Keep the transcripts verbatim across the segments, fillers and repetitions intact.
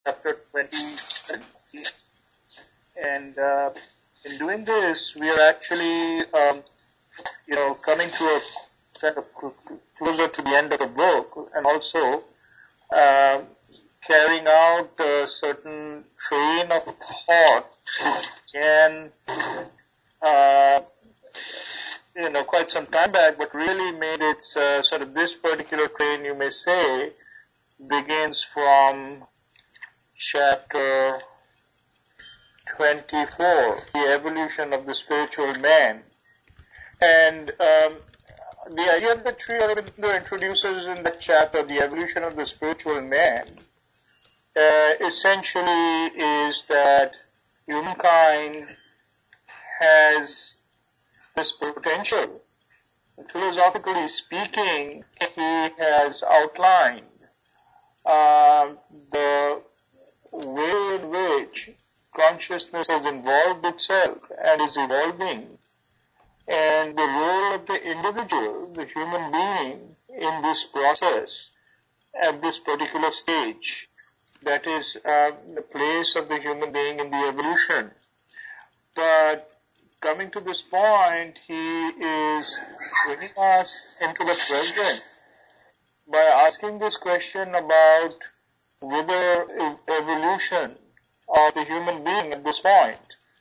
chapter twenty. And uh, in doing this, we are actually, um, you know, coming to a kind of closer to the end of the book, and also uh, carrying out a certain train of thought which can, uh, you know, quite some time back, but really made its uh, sort of this particular train, you may say, begins from chapter twenty-four, the evolution of the spiritual man. And um, the idea that Sri Aurobindo introduces in that chapter, the evolution of the spiritual man, uh, essentially is that humankind has this potential. Philosophically speaking, he has outlined uh, the way in which consciousness has involved itself and is evolving, and the role of the individual, the human being, in this process at this particular stage. That is uh, the place of the human being in the evolution. But coming to this point, he is bringing us into the present by asking this question about whether evolution of the human being at this point,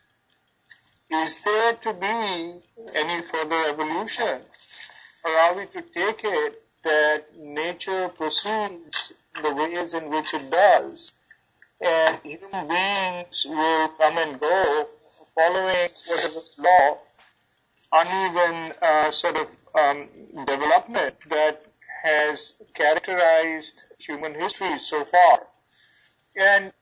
is there to be any further evolution, or are we to take it that nature proceeds the ways in which it does, and human beings will come and go following whatever law, uneven uh, sort of um, development that has characterized human history so far. And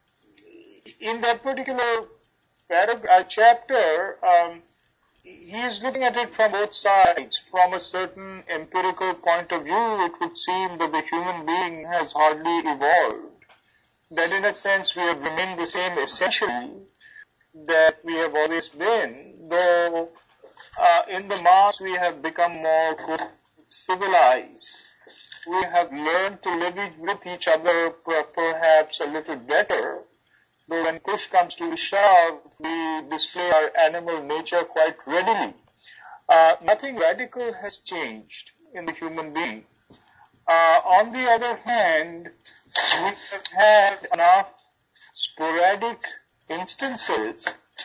in that particular paragraph, chapter, um, he is looking at it from both sides. From a certain empirical point of view, it would seem that the human being has hardly evolved. That in a sense we have remained the same essentially that we have always been, though uh, in the mass we have become more civilized. We have learned to live with each other perhaps a little better, though when push comes to shove, we display our animal nature quite readily. Uh, nothing radical has changed in the human being. Uh, on the other hand, we have had enough sporadic instances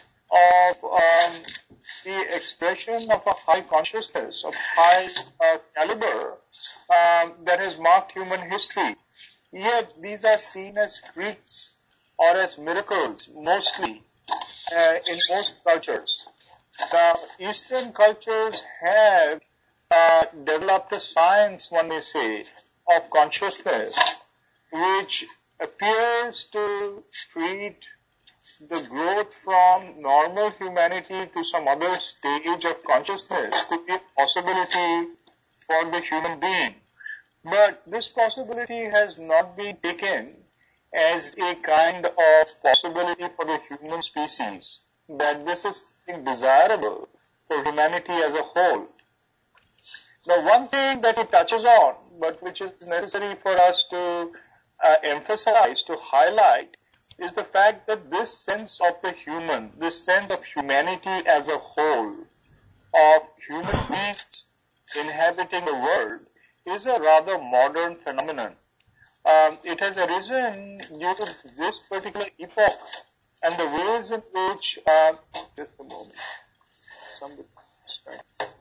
of um, the expression of a high consciousness, of high uh, caliber, um, that has marked human history. Yet these are seen as freaks or as miracles, mostly, uh, in most cultures. The Eastern cultures have uh, developed a science, one may say, of consciousness, which appears to treat the growth from normal humanity to some other stage of consciousness to be a possibility for the human being. But this possibility has not been taken as a kind of possibility for the human species, that this is something desirable for humanity as a whole. Now, one thing that it touches on, but which is necessary for us to uh, emphasize, to highlight, is the fact that this sense of the human, this sense of humanity as a whole, of human beings inhabiting the world, is a rather modern phenomenon. Um, it has arisen due to this particular epoch and the ways in which, uh, just a moment, somebody, sorry.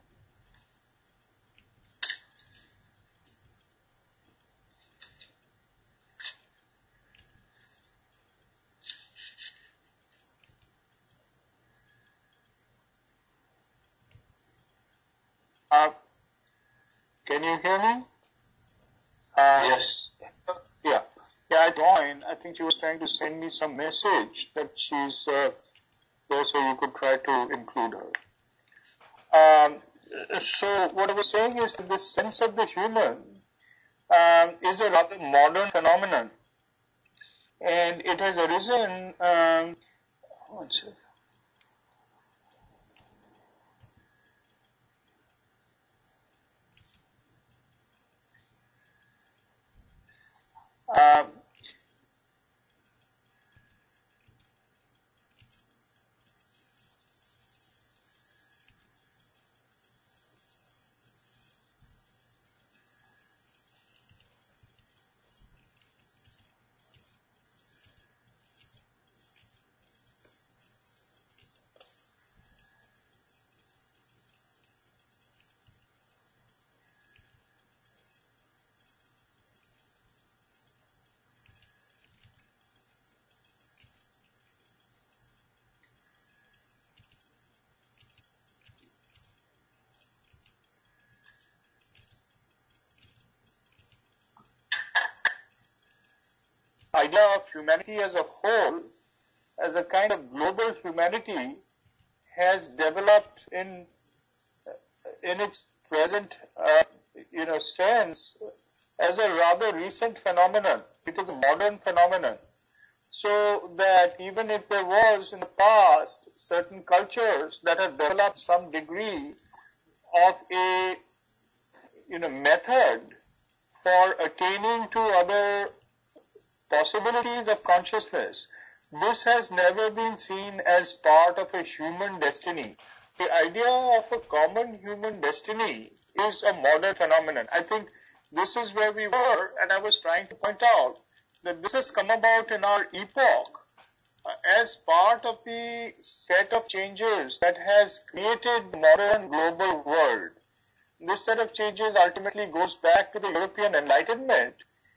Uh, can you hear me? Uh, yes. Yeah. Yeah, I joined. I think she was trying to send me some message that she's uh, there, so you could try to include her. Um, so what I was saying is that this sense of the human um, is a rather modern phenomenon, and it has arisen. Um, one second. Uh, idea of humanity as a whole, as a kind of global humanity, has developed in in its present uh, you know sense as a rather recent phenomenon. It is a modern phenomenon. So that even if there was in the past certain cultures that have developed some degree of a you know method for attaining to other possibilities of consciousness, this has never been seen as part of a human destiny. The idea of a common human destiny is a modern phenomenon. I think this is where we were, and I was trying to point out that this has come about in our epoch uh, as part of the set of changes that has created the modern global world. This set of changes ultimately goes back to the European Enlightenment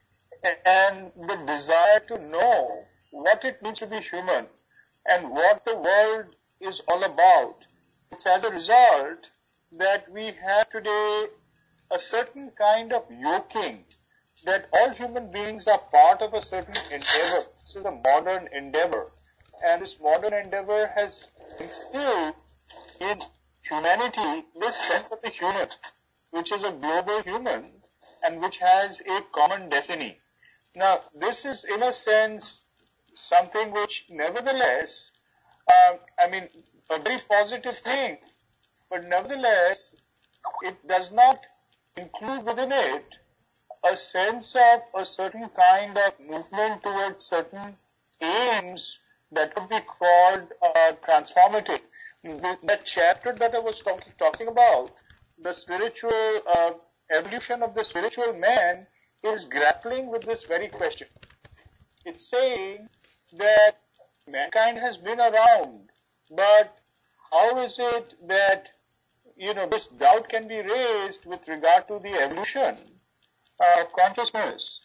and the desire to know what it means to be human and what the world is all about. It's as a result that we have today a certain kind of yoking, that all human beings are part of a certain endeavor. This is a modern endeavor. And this modern endeavor has instilled in humanity this sense of the human, which is a global human and which has a common destiny. Now, this is in a sense something which nevertheless, uh, I mean, a very positive thing, but nevertheless, it does not include within it a sense of a certain kind of movement towards certain aims that could be called uh, transformative. The, that chapter that I was talk, talking about, the spiritual uh, evolution of the spiritual man, is grappling with this very question. It's saying that mankind has been around, but how is it that, you know, this doubt can be raised with regard to the evolution of consciousness?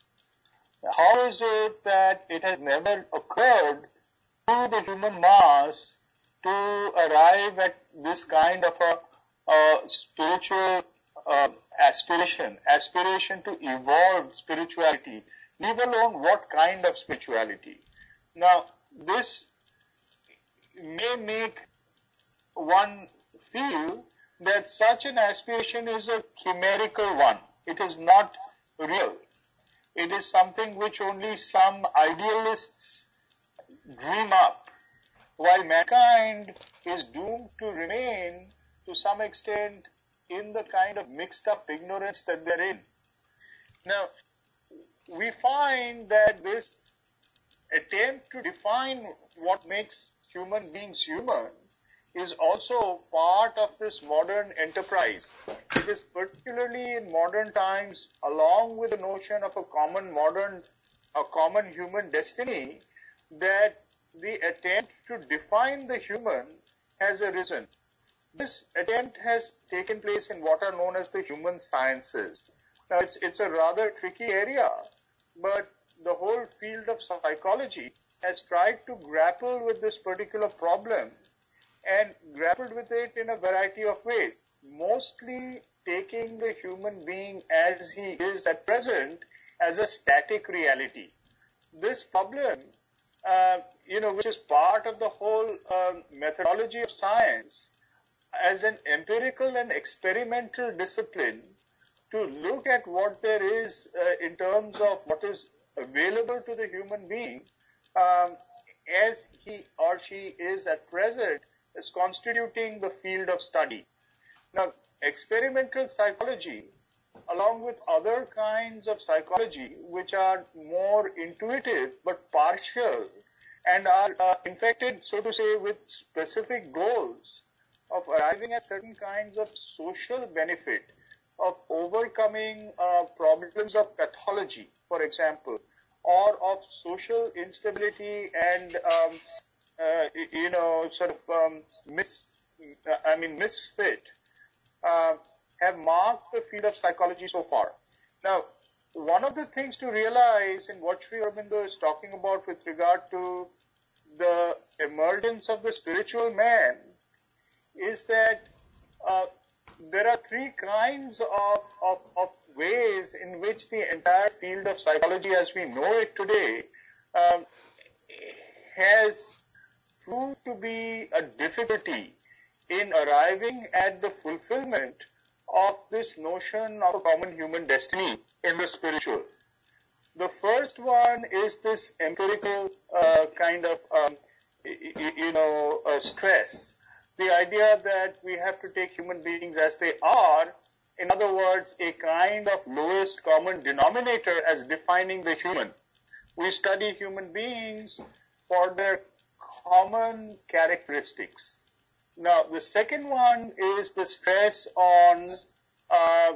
How is it that it has never occurred to the human mass to arrive at this kind of a, a spiritual uh, aspiration, aspiration to evolve spirituality, leave alone what kind of spirituality? Now, this may make one feel that such an aspiration is a chimerical one. It is not real. It is something which only some idealists dream up, while mankind is doomed to remain to some extent in the kind of mixed up ignorance that they're in. Now, we find that this attempt to define what makes human beings human is also part of this modern enterprise. It is particularly in modern times, along with the notion of a common modern, a common human destiny, that the attempt to define the human has arisen. This attempt has taken place in what are known as the human sciences. Now, it's, it's a rather tricky area, but the whole field of psychology has tried to grapple with this particular problem and grappled with it in a variety of ways, mostly taking the human being as he is at present as a static reality. This problem, uh, you know, which is part of the whole uh, methodology of science, as an empirical and experimental discipline, to look at what there is uh, in terms of what is available to the human being um, as he or she is at present, is constituting the field of study. Now, experimental psychology, along with other kinds of psychology which are more intuitive but partial and are uh, infected, so to say, with specific goals of arriving at certain kinds of social benefit, of overcoming uh, problems of pathology, for example, or of social instability and um, uh, you know, sort of um, mis, I mean, misfit, uh, have marked the field of psychology so far. Now, one of the things to realize in what Sri Aurobindo is talking about with regard to the emergence of the spiritual man is that uh, there are three kinds of, of, of ways in which the entire field of psychology as we know it today um, has proved to be a difficulty in arriving at the fulfillment of this notion of a common human destiny in the spiritual. The first one is this empirical uh, kind of, um, you know, uh, stress. The idea that we have to take human beings as they are, in other words, a kind of lowest common denominator as defining the human. We study human beings for their common characteristics. Now, the second one is the stress on uh,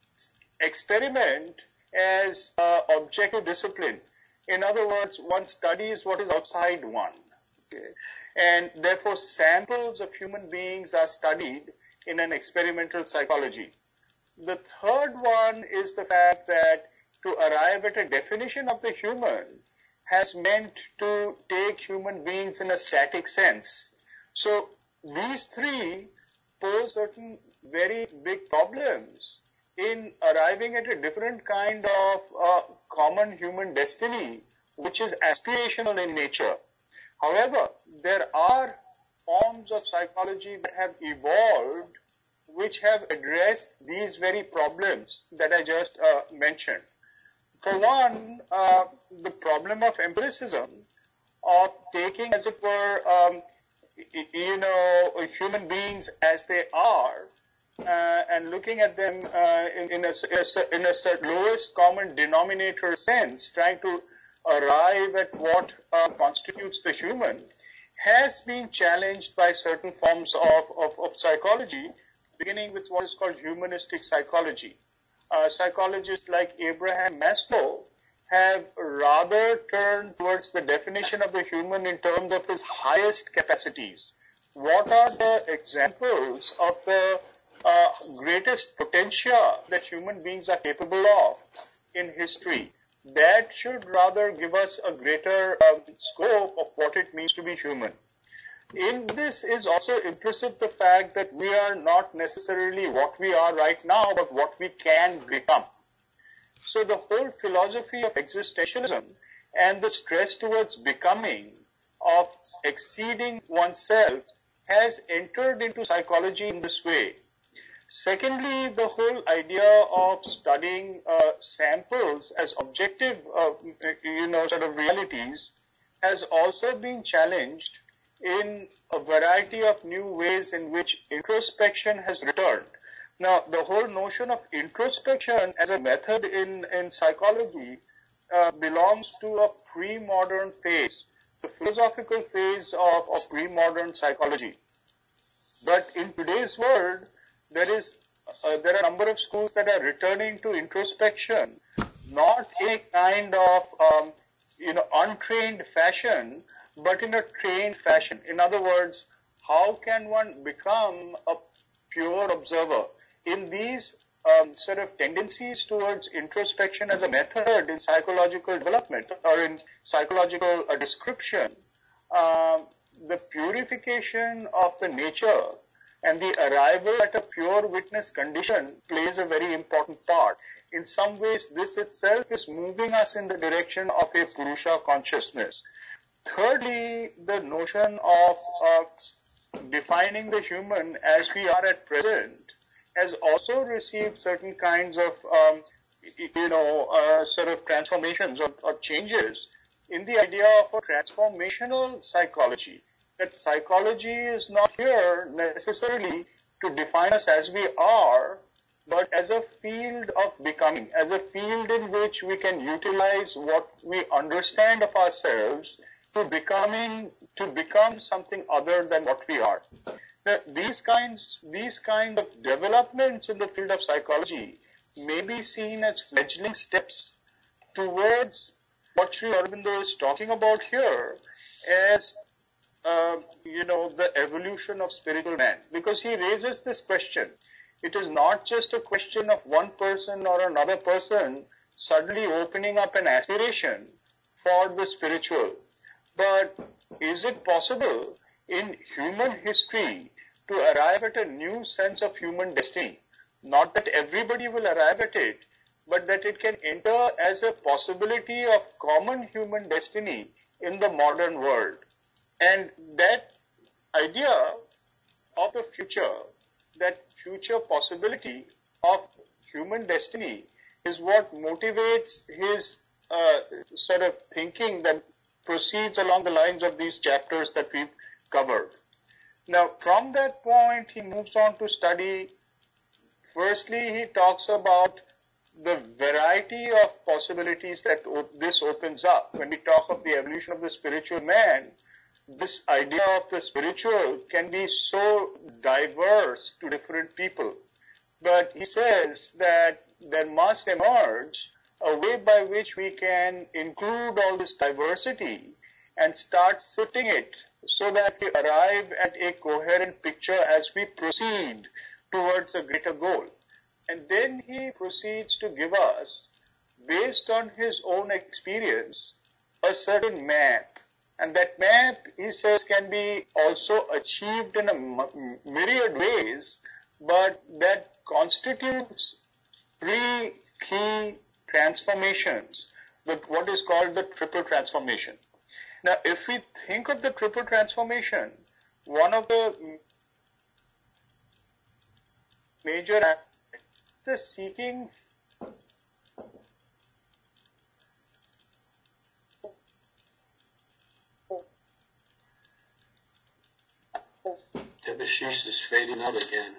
experiment as uh, objective discipline. In other words, one studies what is outside one. Okay? And therefore, samples of human beings are studied in an experimental psychology. The third one is the fact that to arrive at a definition of the human has meant to take human beings in a static sense. So these three pose certain very big problems in arriving at a different kind of uh, common human destiny, which is aspirational in nature. However, there are forms of psychology that have evolved which have addressed these very problems that I just uh, mentioned. For one, uh, the problem of empiricism, of taking, as it were, um, you know, human beings as they are, uh, and looking at them uh, in, in, a, in a lowest common denominator sense, trying to arrive at what uh, constitutes the human, has been challenged by certain forms of, of, of psychology, beginning with what is called humanistic psychology. Uh, psychologists like Abraham Maslow have rather turned towards the definition of the human in terms of his highest capacities. What are the examples of the uh, greatest potential that human beings are capable of in history? That should rather give us a greater um, scope of what it means to be human. In this is also implicit the fact that we are not necessarily what we are right now, but what we can become. So the whole philosophy of existentialism and the stress towards becoming, of exceeding oneself, has entered into psychology in this way. Secondly, the whole idea of studying uh, samples as objective, uh, you know, sort of realities has also been challenged in a variety of new ways in which introspection has returned. Now, the whole notion of introspection as a method in, in psychology uh, belongs to a pre-modern phase, the philosophical phase of, of pre-modern psychology. But in today's world, there is uh, there are a number of schools that are returning to introspection, not in a kind of um, you know untrained fashion, but in a trained fashion. In other words, how can one become a pure observer? In these um, sort of tendencies towards introspection as a method in psychological development or in psychological uh, description, uh, the purification of the nature and the arrival at a pure witness condition plays a very important part. In some ways, this itself is moving us in the direction of a Purusha consciousness. Thirdly, the notion of uh, defining the human as we are at present has also received certain kinds of, um, you know, uh, sort of transformations or, or changes in the idea of a transformational psychology. That psychology is not here necessarily to define us as we are, but as a field of becoming, as a field in which we can utilize what we understand of ourselves to becoming, to become something other than what we are. Now, these kinds, these kind of developments in the field of psychology may be seen as fledgling steps towards what Sri Aurobindo is talking about here as, uh, you know, the evolution of spiritual man. Because he raises this question. It is not just a question of one person or another person suddenly opening up an aspiration for the spiritual. But is it possible in human history to arrive at a new sense of human destiny. Not that everybody will arrive at it, but that it can enter as a possibility of common human destiny in the modern world. And that idea of the future, that future possibility of human destiny, is what motivates his uh, sort of thinking that proceeds along the lines of these chapters that we've covered. Now, from that point, he moves on to study. Firstly, he talks about the variety of possibilities that this opens up. When we talk of the evolution of the spiritual man, this idea of the spiritual can be so diverse to different people. But he says that there must emerge a way by which we can include all this diversity and start sifting it so that we arrive at a coherent picture as we proceed towards a greater goal. And then he proceeds to give us, based on his own experience, a certain map. And that map, he says, can be also achieved in a myriad ways, but that constitutes three key transformations, what is called the triple transformation. Now, if we think of the triple transformation, one of the major the seeking Debashish is fading out again.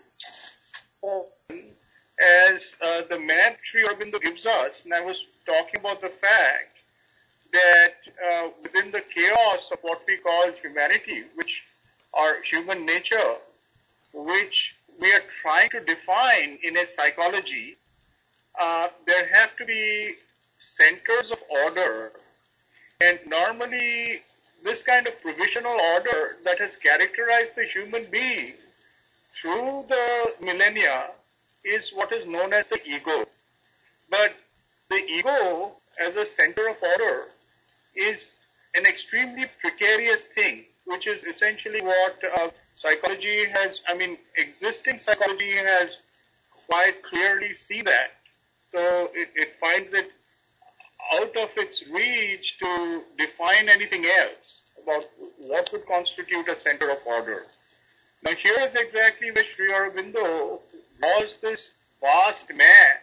As uh, the map Sri Aurobindo gives us, and I was talking about the fact that uh, within the chaos of what we call humanity, which are human nature, which we are trying to define in a psychology, uh, there have to be centers of order. And normally, this kind of provisional order that has characterized the human being through the millennia is what is known as the ego. But the ego as a center of order is an extremely precarious thing, which is essentially what uh, psychology has, I mean, existing psychology has quite clearly seen that. So it, it finds it out of its reach to define anything else about what would constitute a center of order. Now here is exactly where Sri Aurobindo draws this vast map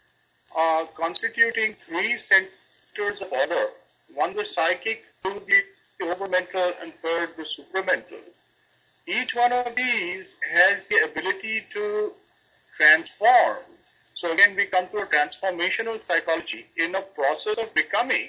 uh, constituting three centers of order. One the psychic, two the overmental, and third the supramental. Each one of these has the ability to transform. So again, we come to a transformational psychology in a process of becoming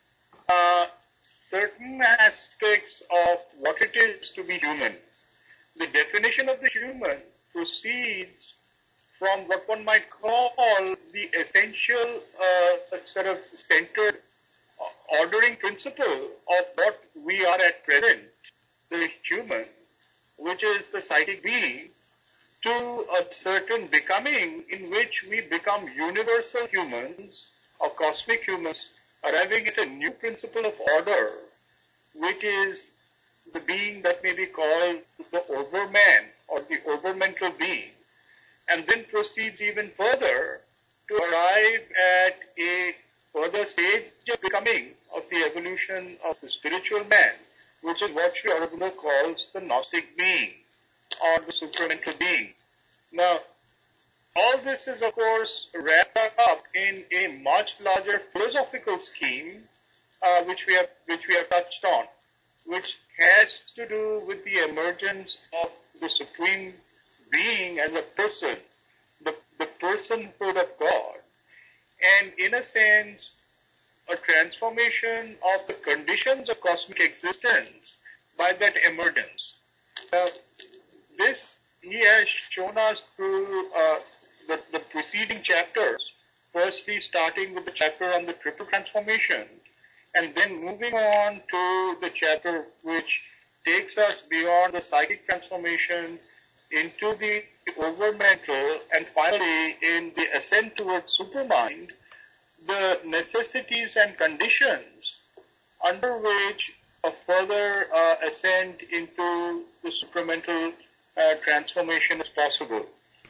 uh, certain aspects of what it is to be human. The definition of the human proceeds from what one might call the essential uh, sort of centered ordering principle of what we are at present, the human, which is the psychic being, to a certain becoming in which we become universal humans or cosmic humans, arriving at a new principle of order, which is the being that may be called the overman or the overmental being, and then proceeds even further to arrive at a further stage of becoming of the evolution of the spiritual man, which is what Sri Aurobindo calls the Gnostic being or the supramental being. Now, all this is, of course, wrapped up in a much larger philosophical scheme, uh, which we have which we have touched on, which has to do with the emergence of the supreme being as a person, the, the personhood of God, and in a sense, a transformation of the conditions of cosmic existence by that emergence. Now, this he has shown us through uh, the, the preceding chapters, firstly starting with the chapter on the triple transformation, and then moving on to the chapter which takes us beyond the psychic transformation into the overmental, and finally in the ascent towards supermind, the necessities and conditions under which a further uh, ascent into the supramental uh, transformation is possible.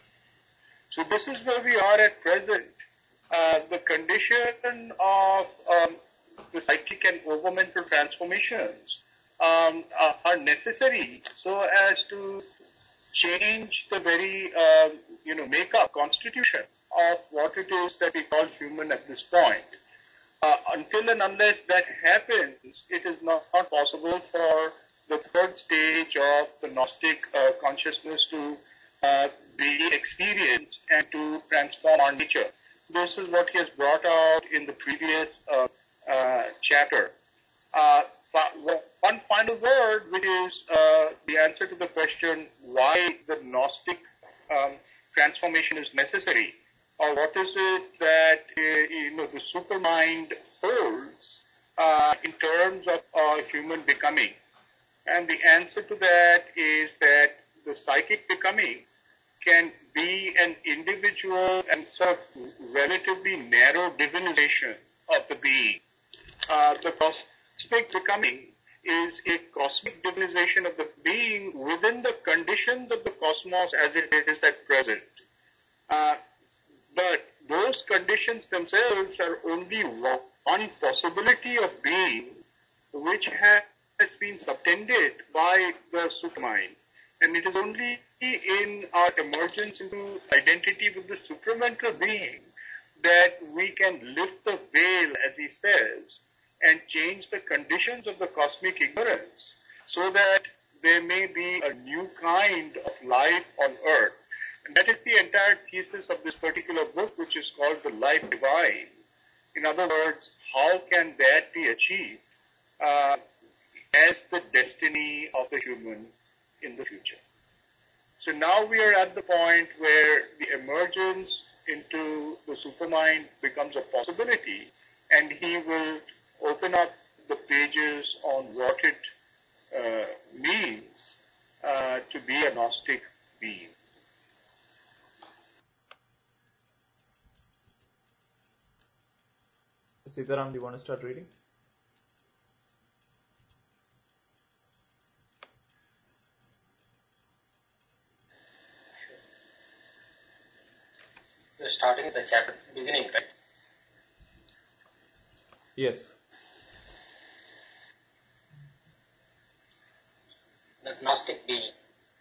So this is where we are at present. Uh, the condition of um, the psychic and over-mental transformations um, are, are necessary so as to change the very, uh, you know, makeup, constitution of what it is that we call human at this point. Uh, until and unless that happens, it is not, not possible for the third stage of the Gnostic uh, consciousness to uh, be experienced and to transform our nature. This is what he has brought out in the previous uh, uh, chapter. Uh, one final word, which is uh, the answer to the question why the Gnostic um, transformation is necessary, or what is it that uh, you know the supermind holds uh, in terms of uh, human becoming. And the answer to that is that the psychic becoming can be an individual and sort of relatively narrow divinization of the being. Uh, the cosmic becoming is a cosmic divinization of the being within the conditions of the cosmos as it is at present. Uh, but those conditions themselves are only one possibility of being which has been subtended by the supermind. And it is only in our emergence into identity with the supramental being that we can lift the veil, as he says, and change the conditions of the cosmic ignorance so that there may be a new kind of life on earth. And that is the entire thesis of this particular book, which is called The Life Divine. In other words, how can that be achieved uh, as the destiny of the human in the future? So now we are at the point where the emergence into the supermind becomes a possibility, and he will open up the pages on what it uh, means uh, to be a Gnostic being. Sitaram, do you want to start reading? You're starting the chapter beginning, right? Yes. The Gnostic being.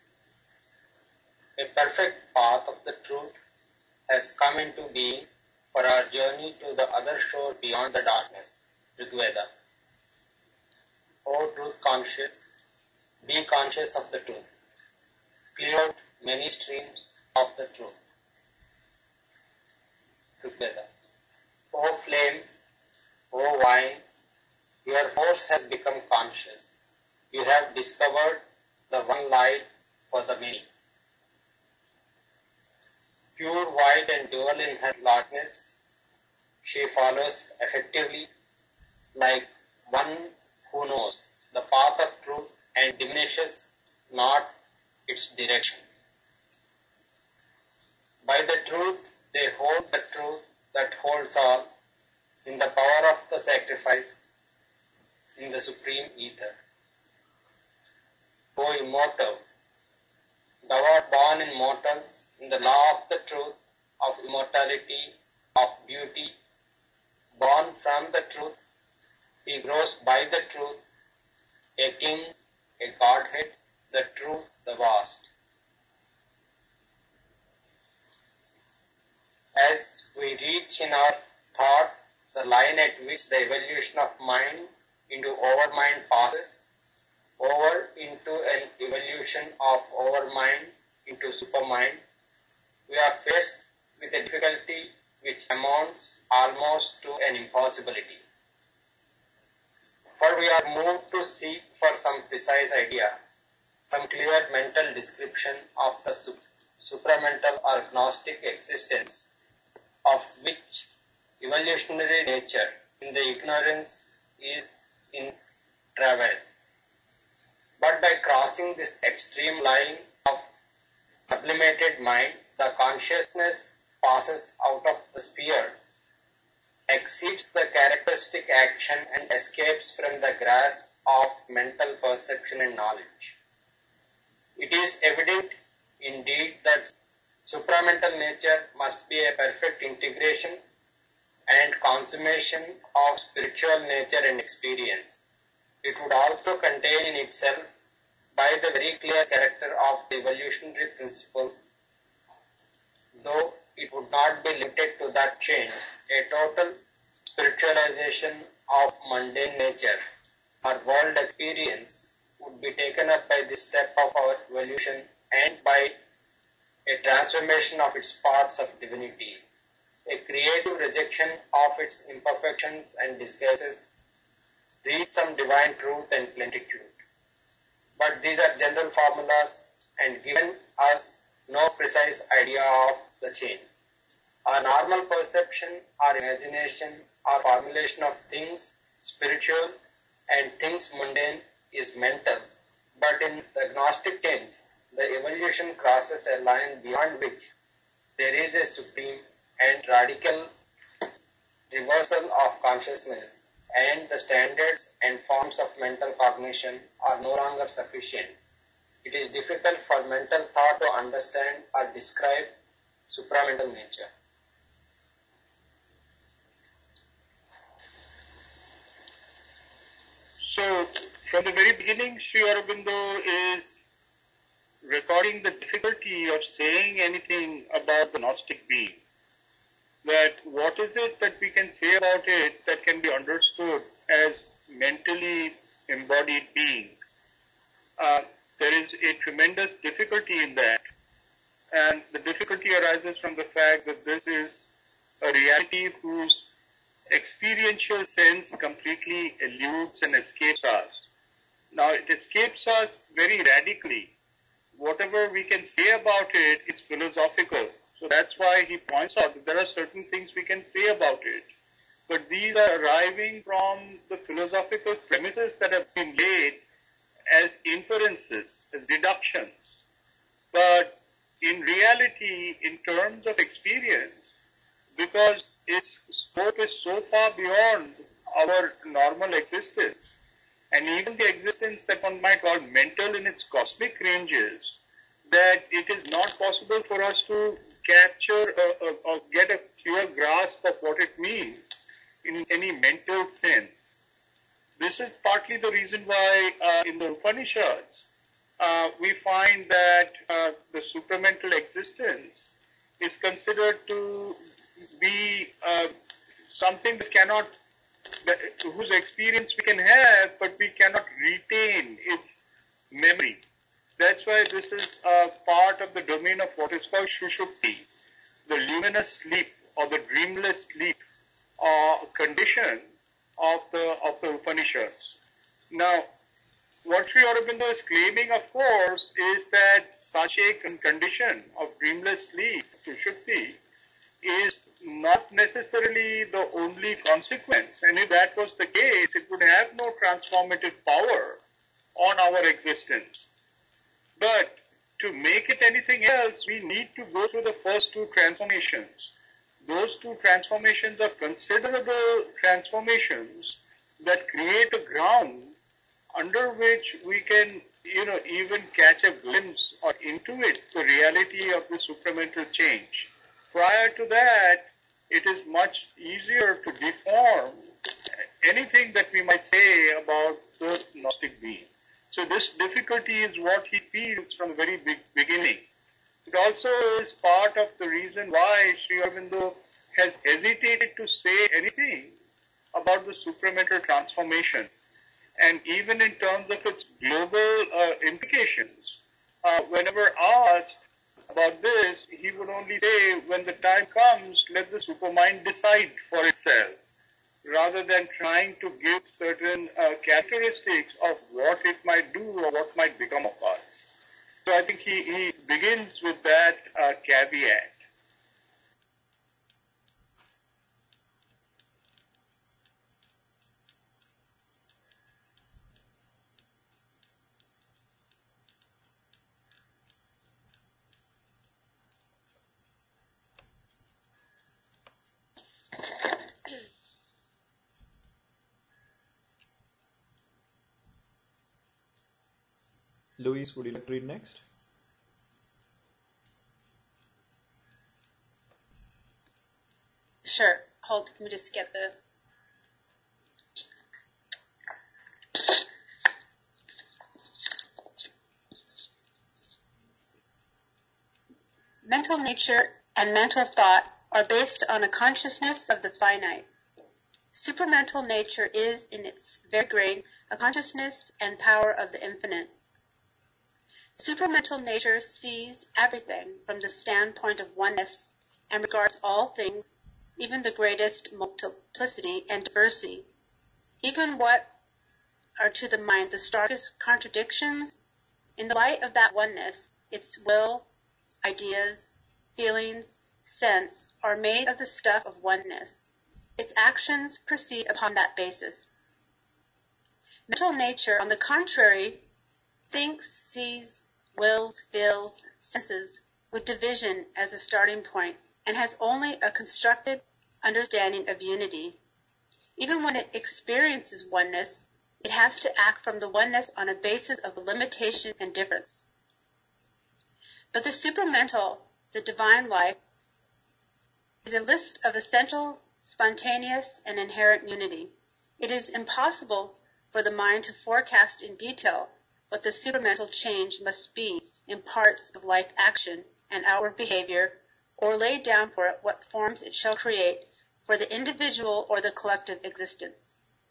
A perfect path of the truth has come into being for our journey to the other shore beyond the darkness, Rigveda. O truth conscious, be conscious of the truth. Clear out many streams of the truth. Rigveda. O flame, O wine, your force has become conscious. You have discovered the one light for the many. Pure, white and dual in her darkness, she follows effectively like one who knows the path of truth and diminishes not its directions. By the truth, they hold the truth that holds all in the power of the sacrifice in the supreme ether. O immortal, thou art born in mortals in the law of the truth, of immortality, of beauty, born from the truth, he grows by the truth, a king, a godhead, the truth, the vast. As we reach in our thought the line at which the evolution of mind into overmind passes, over into an evolution of overmind into supermind, we are faced with a difficulty which amounts almost to an impossibility. For we are moved to seek for some precise idea, some clear mental description of the supramental or Gnostic existence, of which evolutionary nature in the ignorance is in travel. But by crossing this extreme line of sublimated mind, the consciousness passes out of the sphere, exceeds the characteristic action and escapes from the grasp of mental perception and knowledge. It is evident indeed that supramental nature must be a perfect integration and consummation of spiritual nature and experience. It would also contain in itself, by the very clear character of the evolutionary principle, though it would not be limited to that change, a total spiritualization of mundane nature or world experience would be taken up by this step of our evolution and by a transformation of its parts of divinity, a creative rejection of its imperfections and disguises, reach some divine truth and plenitude. But these are general formulas and given us no precise idea of the change. Our normal perception, our imagination, our formulation of things spiritual and things mundane is mental, but in the Gnostic change, the evolution crosses a line beyond which there is a supreme and radical reversal of consciousness, and the standards and forms of mental cognition are no longer sufficient. It is difficult for mental thought to understand or describe supramental nature. So, from the very beginning, Sri Aurobindo is recording the difficulty of saying anything about the Gnostic being. That what is it that we can say about it that can be understood as mentally embodied beings? Uh, there is a tremendous difficulty in that. And the difficulty arises from the fact that this is a reality whose experiential sense completely eludes and escapes us. Now, it escapes us very radically. Whatever we can say about it is philosophical. So that's why he points out that there are certain things we can say about it. But these are arriving from the philosophical premises that have been laid as inferences, as deductions. But in reality, in terms of experience, because its scope is so far beyond our normal existence, and even the existence that one might call mental in its cosmic ranges, that it is not possible for us to capture or, or get a clear grasp of what it means in any mental sense. This is partly the reason why uh, in the Upanishads uh, we find that uh, the supramental existence is considered to be uh, something that cannot, that, whose experience we can have, but we cannot retain its memory. That's why this is a part of the domain of what is called Shushupti, the luminous sleep or the dreamless sleep or condition of the of the Upanishads. Now, what Sri Aurobindo is claiming, of course, is that such a condition of dreamless sleep, Shushupti, is not necessarily the only consequence. And if that was the case, it would have no transformative power on our existence. But to make it anything else, we need to go through the first two transformations. Those two transformations are considerable transformations that create a ground under which we can, you know, even catch a glimpse or intuit the reality of the supramental change. Prior to that, it is much easier to deform anything that we might say about the Gnostic being. So this difficulty is what he feels from the very big beginning. It also is part of the reason why Sri Aurobindo has hesitated to say anything about the supramental transformation. And even in terms of its global uh, implications, uh, whenever asked about this, he would only say, when the time comes, let the supermind decide for itself, rather than trying to give certain uh, characteristics of what it might do or what might become of us. So I think he, he begins with that uh, caveat. Louise, would you like to read next? sure. Hold, let me just get the... Mental nature and mental thought are based on a consciousness of the finite. Supramental nature is, in its very grain, a consciousness and power of the infinite. Supramental nature sees everything from the standpoint of oneness and regards all things, even the greatest multiplicity and diversity, even what are to the mind the starkest contradictions, in the light of that oneness, its will, ideas, feelings, sense are made of the stuff of oneness. Its actions proceed upon that basis. Mental nature, on the contrary, thinks, sees, wills, feels, senses with division as a starting point and has only a constructed understanding of unity. Even when it experiences oneness, it has to act from the oneness on a basis of limitation and difference. But the supramental, the divine life, is a list of essential, spontaneous, and inherent unity. It is impossible for the mind to forecast in detail what the supramental change must be in parts of life action and outward behavior, or lay down for it what forms it shall create for the individual or the collective existence.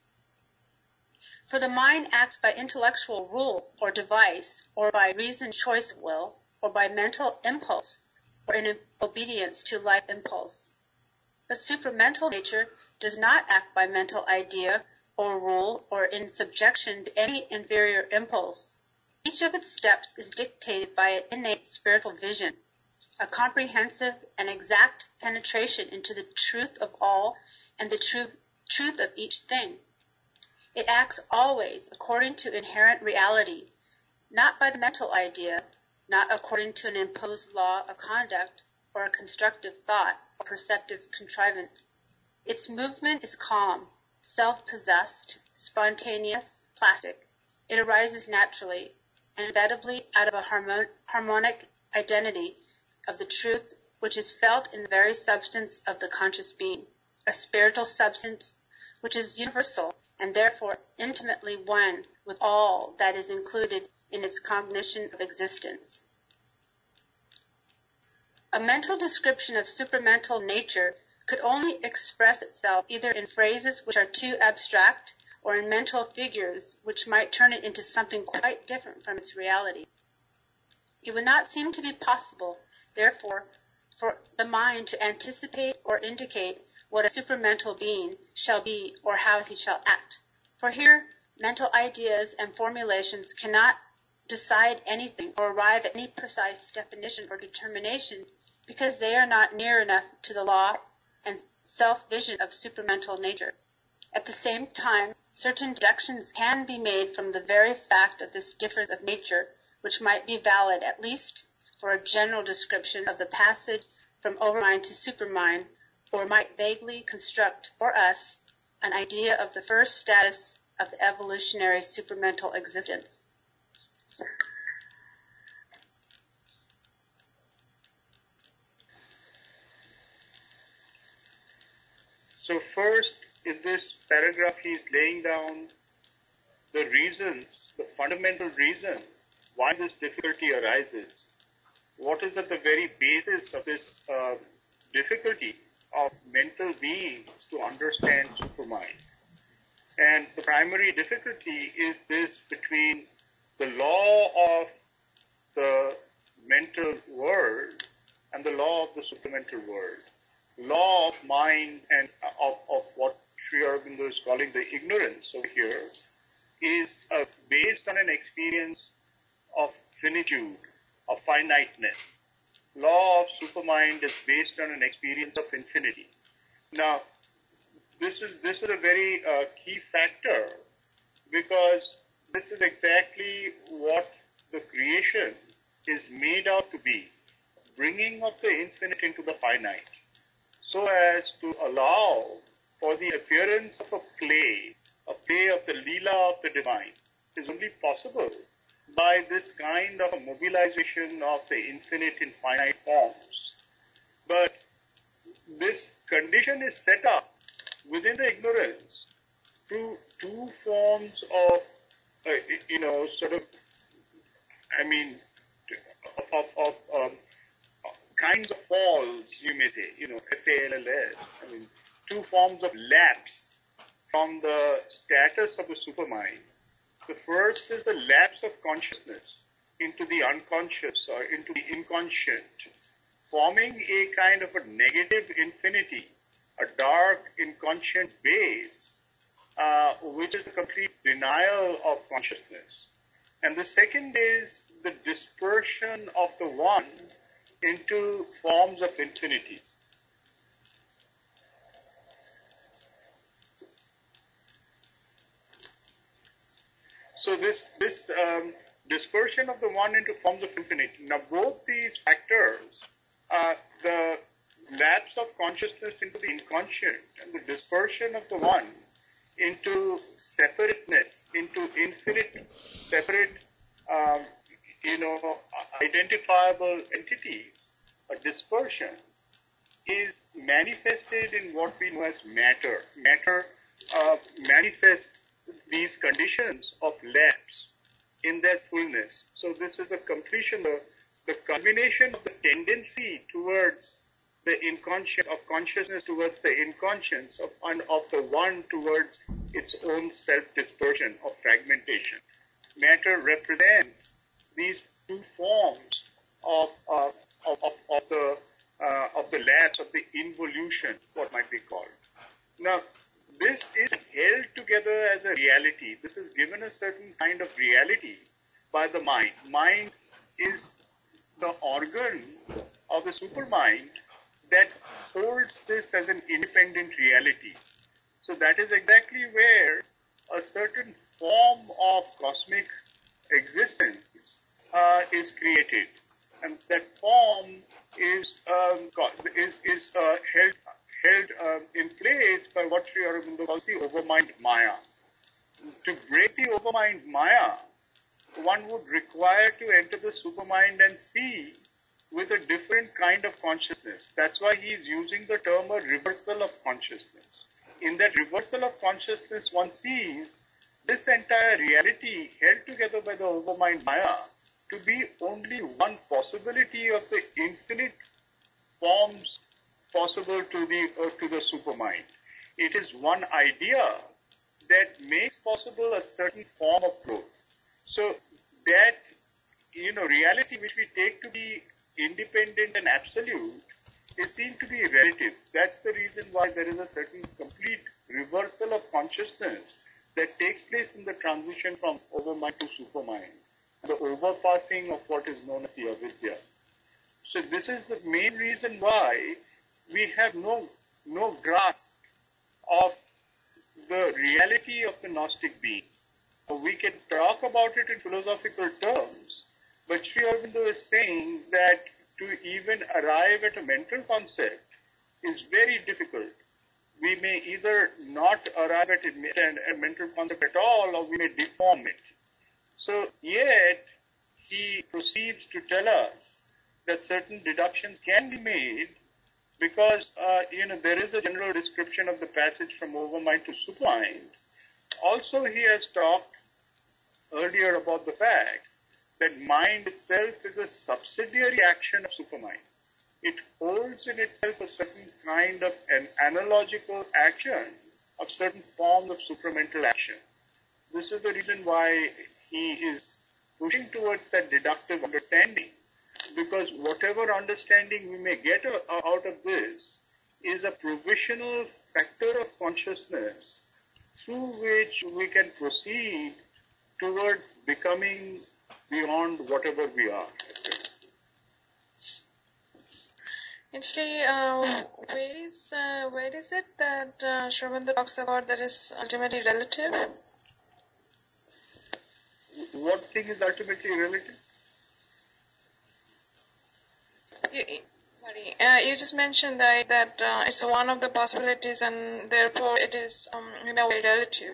For the mind acts by intellectual rule or device, or by reasoned choice of will, or by mental impulse, or in obedience to life impulse. But supramental nature does not act by mental idea or rule or in subjection to any inferior impulse. Each of its steps is dictated by an innate spiritual vision, a comprehensive and exact penetration into the truth of all and the true truth of each thing. It acts always according to inherent reality, not by the mental idea, not according to an imposed law of conduct or a constructive thought or perceptive contrivance. Its movement is calm, self-possessed, spontaneous, plastic. It arises naturally and inevitably out of a harmon- harmonic identity of the truth which is felt in the very substance of the conscious being, a spiritual substance which is universal and therefore intimately one with all that is included in its cognition of existence. A mental description of supramental nature could only express itself either in phrases which are too abstract or in mental figures which might turn it into something quite different from its reality. It would not seem to be possible, therefore, for the mind to anticipate or indicate what a supramental being shall be or how he shall act. For here, mental ideas and formulations cannot decide anything or arrive at any precise definition or determination because they are not near enough to the law and self-vision of supramental nature. At the same time, certain deductions can be made from the very fact of this difference of nature, which might be valid at least for a general description of the passage from overmind to supermind, or might vaguely construct for us an idea of the first status of the evolutionary supramental existence. So first, in this paragraph, he is laying down the reasons, the fundamental reason why this difficulty arises. What is at the very basis of this uh, difficulty of mental beings to understand supermind? And the primary difficulty is this between the law of the mental world and the law of the supramental world. Law of mind and of, of what Sri Aurobindo is calling the ignorance over here is uh, based on an experience of finitude, of finiteness. Law of supermind is based on an experience of infinity. Now, this is this is a very uh, key factor because this is exactly what the creation is made out to be, bringing of the infinite into the finite, so as to allow for the appearance of a play, a play of the Leela of the divine, is only possible by this kind of a mobilization of the infinite in finite forms. But this condition is set up within the ignorance through two forms of, uh, you know, sort of, I mean, of, of um, kinds of falls, you may say, you know, F A L L S, I mean, two forms of lapse from the status of the supermind. The first is the lapse of consciousness into the unconscious or into the inconscient, forming a kind of a negative infinity, a dark inconscient base, uh, which is a complete denial of consciousness. And the second is the dispersion of the one into forms of infinity. So this this um, dispersion of the one into forms of infinity. Now both these factors, uh, the lapse of consciousness into the inconscient and the dispersion of the one into separateness, into infinite separate, um, you know, identifiable entities, a dispersion, is manifested in what we know as matter. Matter uh, manifests these conditions of lapse in their fullness. So this is the completion, the, the culmination of the tendency towards the inconscient, of consciousness towards the inconscience, of, of the one towards its own self-dispersion, of fragmentation. Matter represents these two forms of, uh, of, of, of the uh, of the lapse, of the involution, what might be called. Now, this is held together as a reality. This is given a certain kind of reality by the mind. Mind is the organ of the supermind that holds this as an independent reality. So that is exactly where a certain form of cosmic existence uh, is created. And that form is um, is, is uh, held held uh, in place by what Sri Aurobindo calls the overmind Maya. To break the overmind Maya, one would require to enter the supermind and see with a different kind of consciousness. That's why he is using the term a reversal of consciousness. In that reversal of consciousness, one sees this entire reality held together by the overmind Maya to be only one possibility of the infinite forms possible to the uh, to the supermind. It is one idea that makes possible a certain form of growth. So that, you know, reality which we take to be independent and absolute is seen to be relative. That's the reason why there is a certain complete reversal of consciousness that takes place in the transition from overmind to supermind, the overpassing of what is known as the avidya. So this is the main reason why we have no no grasp of the reality of the Gnostic being. We can talk about it in philosophical terms, but Sri Aurobindo is saying that to even arrive at a mental concept is very difficult. We may either not arrive at a mental concept at all, or we may deform it. So yet, he proceeds to tell us that certain deductions can be made because, uh, you know, there is a general description of the passage from overmind to supermind. Also, he has talked earlier about the fact that mind itself is a subsidiary action of supermind. It holds in itself a certain kind of an analogical action of certain forms of supramental action. This is the reason why he is pushing towards that deductive understanding, because whatever understanding we may get out of this is a provisional factor of consciousness through which we can proceed towards becoming beyond whatever we are. Actually, uh, where is uh, where is it that uh, Sri Aurobindo talks about that is ultimately relative? What thing is ultimately relative? You, sorry, uh, you just mentioned that, that uh, it's one of the possibilities and therefore it is um, in a way relative.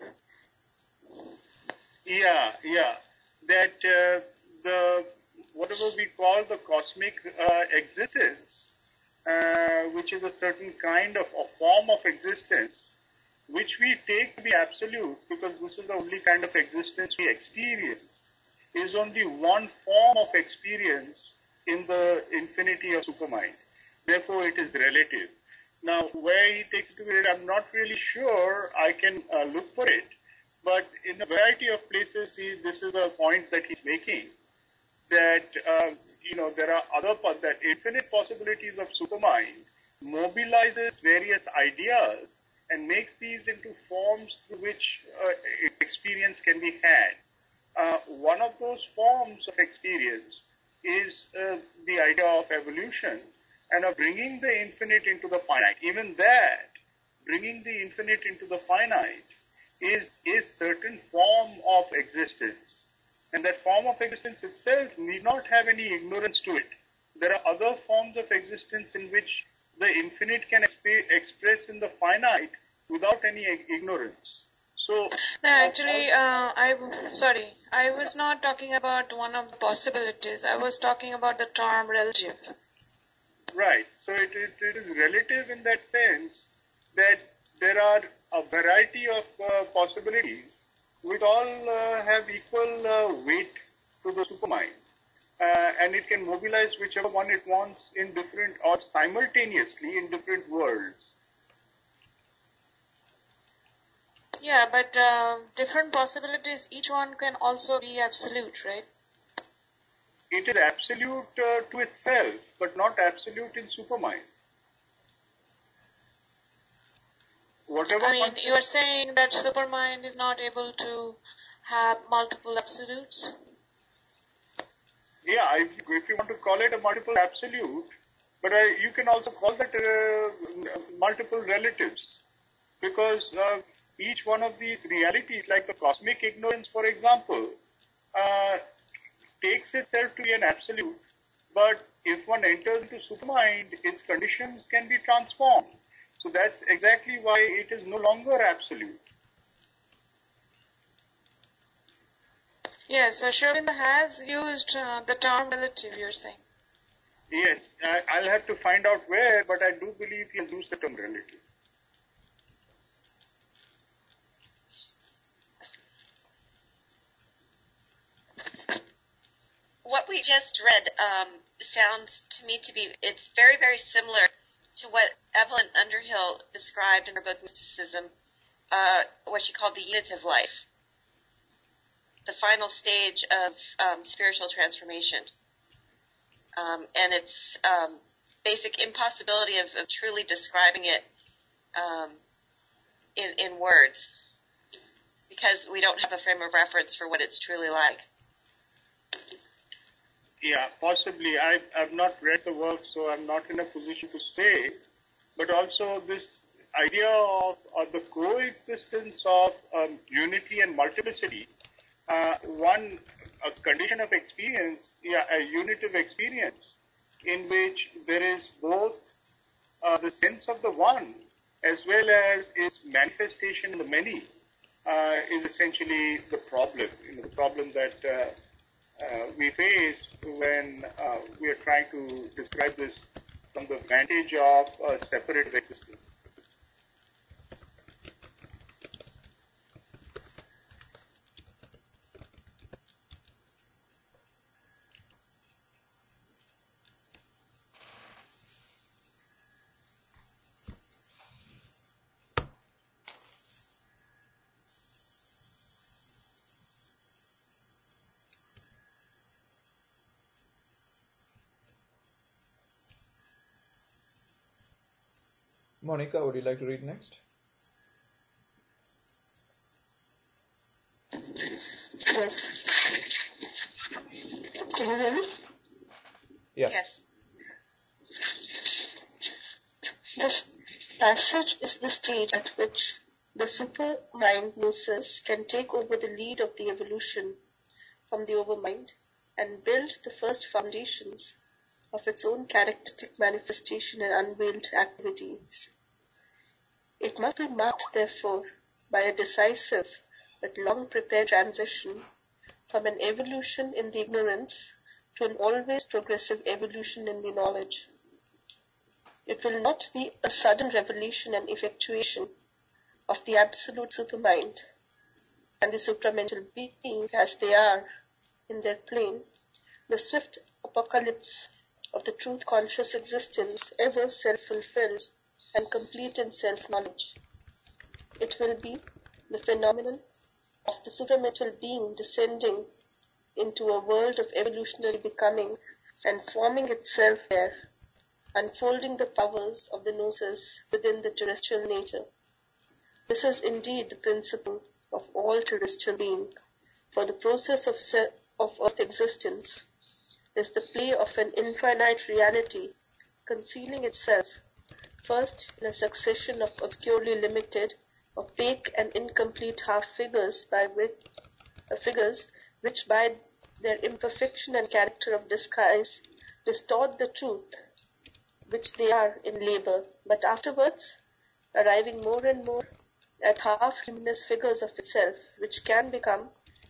Yeah, yeah. That uh, the whatever we call the cosmic uh, existence uh, which is a certain kind of a form of existence, which we take to be absolute because this is the only kind of existence we experience, is only one form of experience in the infinity of supermind. Therefore, it is relative. Now, where he takes it to it, I'm not really sure. I can uh, look for it. But in a variety of places, he, this is a point that he's making, that, uh, you know, there are other, that infinite possibilities of supermind mobilizes various ideas and makes these into forms through which uh, experience can be had. Uh, one of those forms of experience is uh, the idea of evolution and of bringing the infinite into the finite. Even that, bringing the infinite into the finite, is a certain form of existence. And that form of existence itself need not have any ignorance to it. There are other forms of existence in which the infinite can exp- express in the finite without any ignorance. So, no, actually, uh, I sorry, I was not talking about one of the possibilities. I was talking about the term relative. Right. So it, it, it is relative in that sense that there are a variety of uh, possibilities which all uh, have equal uh, weight to the supermind. Uh, and it can mobilize whichever one it wants in different or simultaneously in different worlds. Yeah, but uh, different possibilities, each one can also be absolute, right? It is absolute uh, to itself, but not absolute in supermind. Whatever I mean, one, you are saying that supermind is not able to have multiple absolutes? Yeah, if, if you want to call it a multiple absolute, but uh, you can also call that uh, multiple relatives, because uh, each one of these realities, like the cosmic ignorance, for example, uh, takes itself to be an absolute, but if one enters into supermind, its conditions can be transformed. So that's exactly why it is no longer absolute. Yes, so Sri Aurobindo has used uh, the term relative, you're saying. Yes, I, I'll have to find out where, but I do believe he has used the term relative. What we just read um, sounds to me to be, it's very, very similar to what Evelyn Underhill described in her book Mysticism, uh, what she called the unitive life, the final stage of um, spiritual transformation. Um, and its um, basic impossibility of, of truly describing it um, in, in words, because we don't have a frame of reference for what it's truly like. Yeah, possibly. I've, I've not read the work, so I'm not in a position to say. But also this idea of, of the coexistence of um, unity and multiplicity, uh, one a condition of experience, yeah, a unitive experience in which there is both uh, the sense of the one as well as its manifestation in the many, uh, is essentially the problem, you know, the problem that uh, Uh, we face when uh, we are trying to describe this from the vantage of uh, separative existence. Monica, would you like to read next? Yes. Can you hear me? Yeah. Yes. This passage is the stage at which the supermind gnosis can take over the lead of the evolution from the overmind and build the first foundations of its own characteristic manifestation and unveiled activities. It must be marked, therefore, by a decisive but long-prepared transition from an evolution in the ignorance to an always progressive evolution in the knowledge. It will not be a sudden revelation and effectuation of the absolute supermind and the supramental being as they are in their plane, the swift apocalypse of the truth conscious existence, ever self-fulfilled and complete in self-knowledge. It will be the phenomenon of the supramental being descending into a world of evolutionary becoming and forming itself there, unfolding the powers of the gnosis within the terrestrial nature. This is indeed the principle of all terrestrial being, for the process of, se- of earth existence is the play of an infinite reality concealing itself first in a succession of obscurely limited, opaque and incomplete half figures by which, uh, figures which by their imperfection and character of disguise distort the truth which they are in labor, but afterwards arriving more and more at half-luminous figures of itself, which can become,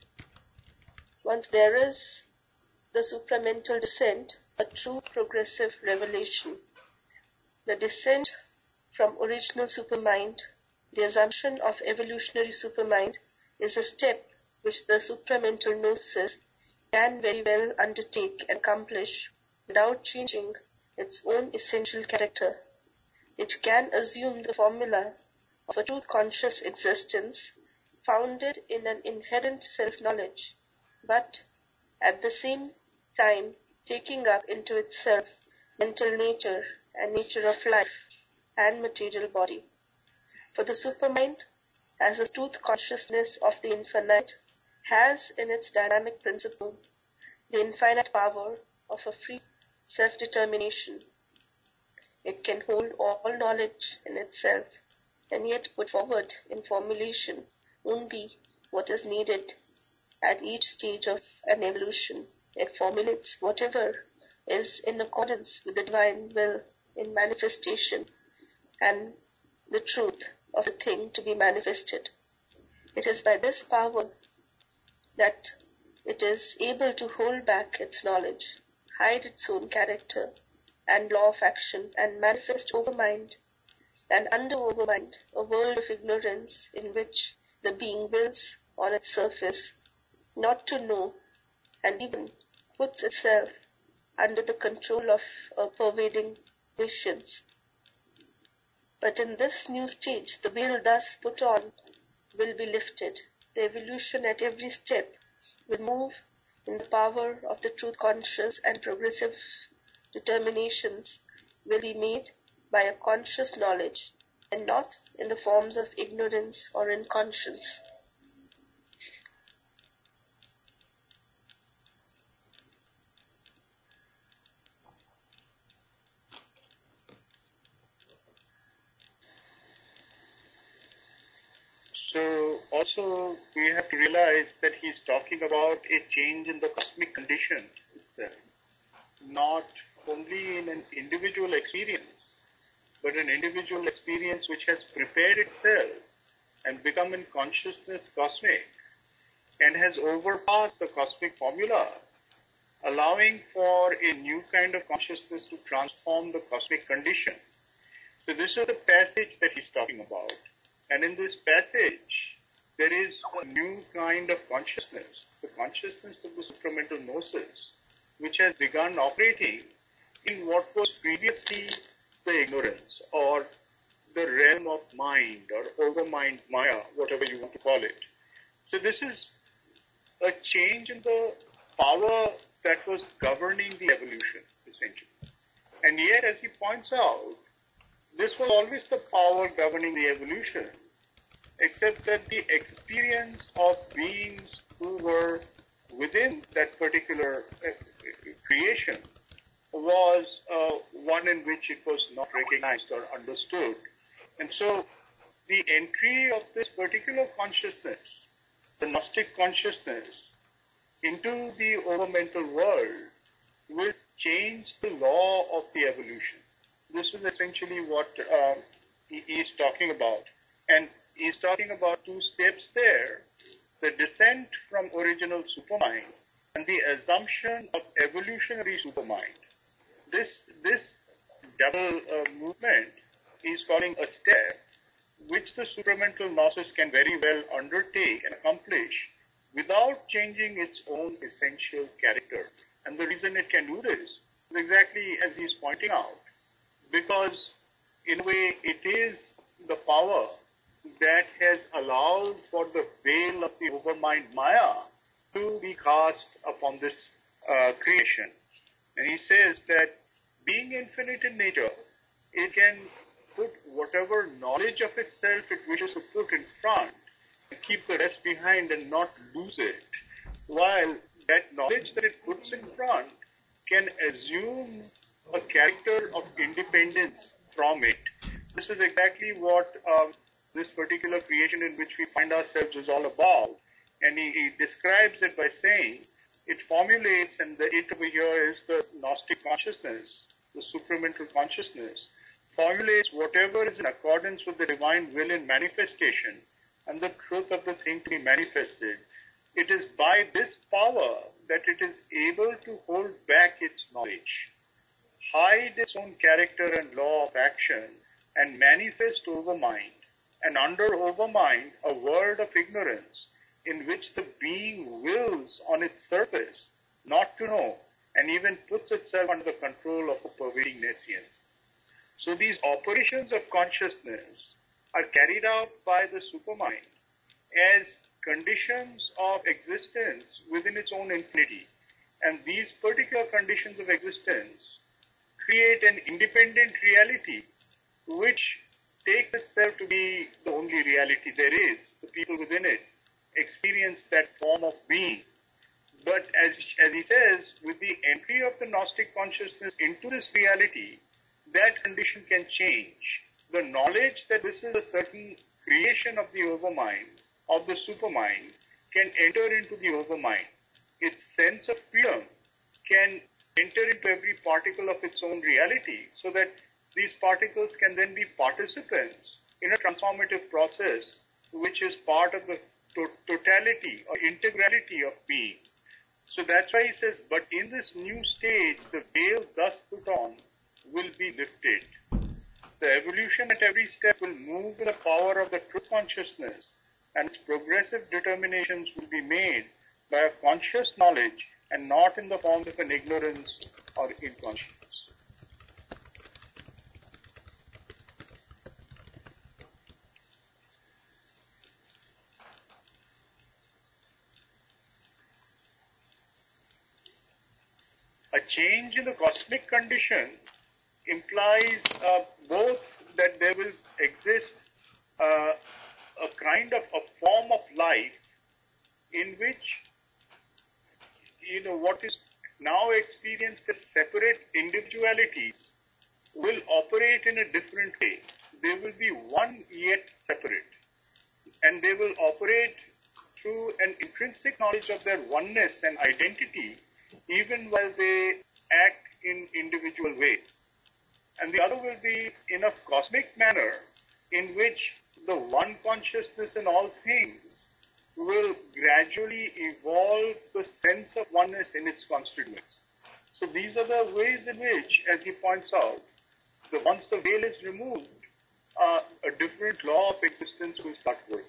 once there is the supramental descent, a true progressive revelation. The descent from original supermind, the assumption of evolutionary supermind, is a step which the supramental gnosis can very well undertake and accomplish without changing its own essential character. It can assume the formula of a truth-conscious existence founded in an inherent self-knowledge, but at the same time taking up into itself mental nature and nature of life and material body. For the supermind, as the truth consciousness of the infinite, has in its dynamic principle the infinite power of a free self-determination. It can hold all knowledge in itself and yet put forward in formulation only what is needed at each stage of an evolution. It formulates whatever is in accordance with the divine will in manifestation and the truth of the thing to be manifested. It is by this power that it is able to hold back its knowledge, hide its own character and law of action, and manifest overmind and under overmind a world of ignorance in which the being wills on its surface not to know and even puts itself under the control of a pervading patience. But in this new stage, the veil thus put on will be lifted. The evolution at every step will move in the power of the truth conscious, and progressive determinations will be made by a conscious knowledge and not in the forms of ignorance or inconscience. So also we have to realize that he's talking about a change in the cosmic condition itself, not only in an individual experience, but an individual experience which has prepared itself and become in consciousness cosmic and has overpassed the cosmic formula, allowing for a new kind of consciousness to transform the cosmic condition. So this is the passage that he's talking about. And in this passage, there is a new kind of consciousness, the consciousness of the supramental gnosis, which has begun operating in what was previously the ignorance or the realm of mind or overmind Maya, whatever you want to call it. So this is a change in the power that was governing the evolution, essentially. And yet, as he points out, this was always the power governing the evolution, except that the experience of beings who were within that particular uh, creation was uh, one in which it was not recognized or understood. And so the entry of this particular consciousness, the Gnostic consciousness, into the overmental world will change the law of the evolution. This is essentially what uh, he is talking about. And he's talking about two steps there, the descent from original supermind and the assumption of evolutionary supermind. This, this double uh, movement he's calling a step, which the supramental gnosis can very well undertake and accomplish without changing its own essential character. And the reason it can do this is exactly as he's pointing out, because in a way it is the power that has allowed for the veil of the overmind Maya to be cast upon this uh, creation. And he says that being infinite in nature, it can put whatever knowledge of itself it wishes to put in front and keep the rest behind and not lose it, while that knowledge that it puts in front can assume a character of independence from it. This is exactly what um, this particular creation in which we find ourselves is all about. And he, he describes it by saying it formulates, and the it over here is the Gnostic consciousness, the supramental consciousness, formulates whatever is in accordance with the divine will in manifestation and the truth of the thing to be manifested. It is by this power that it is able to hold back its knowledge, hide its own character and law of action, and manifest overmind, and under overmind a world of ignorance in which the being wills on its surface not to know, and even puts itself under the control of a pervading nescience. So these operations of consciousness are carried out by the supermind as conditions of existence within its own infinity. And these particular conditions of existence create an independent reality which takes itself to be the only reality there is. The people within it experience that form of being. But as, as he says, with the entry of the Gnostic consciousness into this reality, that condition can change. The knowledge that this is a certain creation of the overmind, of the supermind, can enter into the overmind. Its sense of freedom can enter into every particle of its own reality, so that these particles can then be participants in a transformative process which is part of the to- totality or integrality of being. So that's why he says, but in this new stage, the veil thus put on will be lifted. The evolution at every step will move in the power of the true consciousness, and its progressive determinations will be made by a conscious knowledge and not in the form of an ignorance or inconscience. A change in the cosmic condition implies uh, both that there will exist uh, a kind of a form of life in which, you know, what is now experienced as separate individualities will operate in a different way. They will be one yet separate, and they will operate through an intrinsic knowledge of their oneness and identity, even while they act in individual ways. And the other will be in a cosmic manner in which the one consciousness in all things will gradually evolve the sense of oneness in its constituents. So these are the ways in which, as he points out, that once the veil is removed, uh, a different law of existence will start working.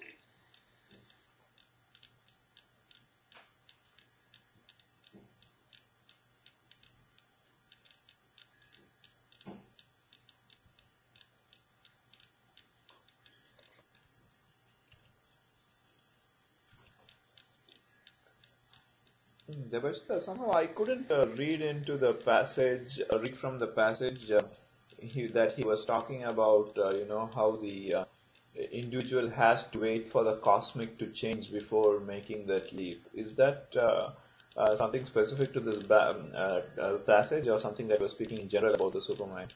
Devashta, somehow I couldn't uh, read into the passage, uh, read from the passage uh, he, that he was talking about, uh, you know, how the uh, individual has to wait for the cosmic to change before making that leap. Is that uh, uh, something specific to this ba- uh, uh, passage, or something that was speaking in general about the supermind?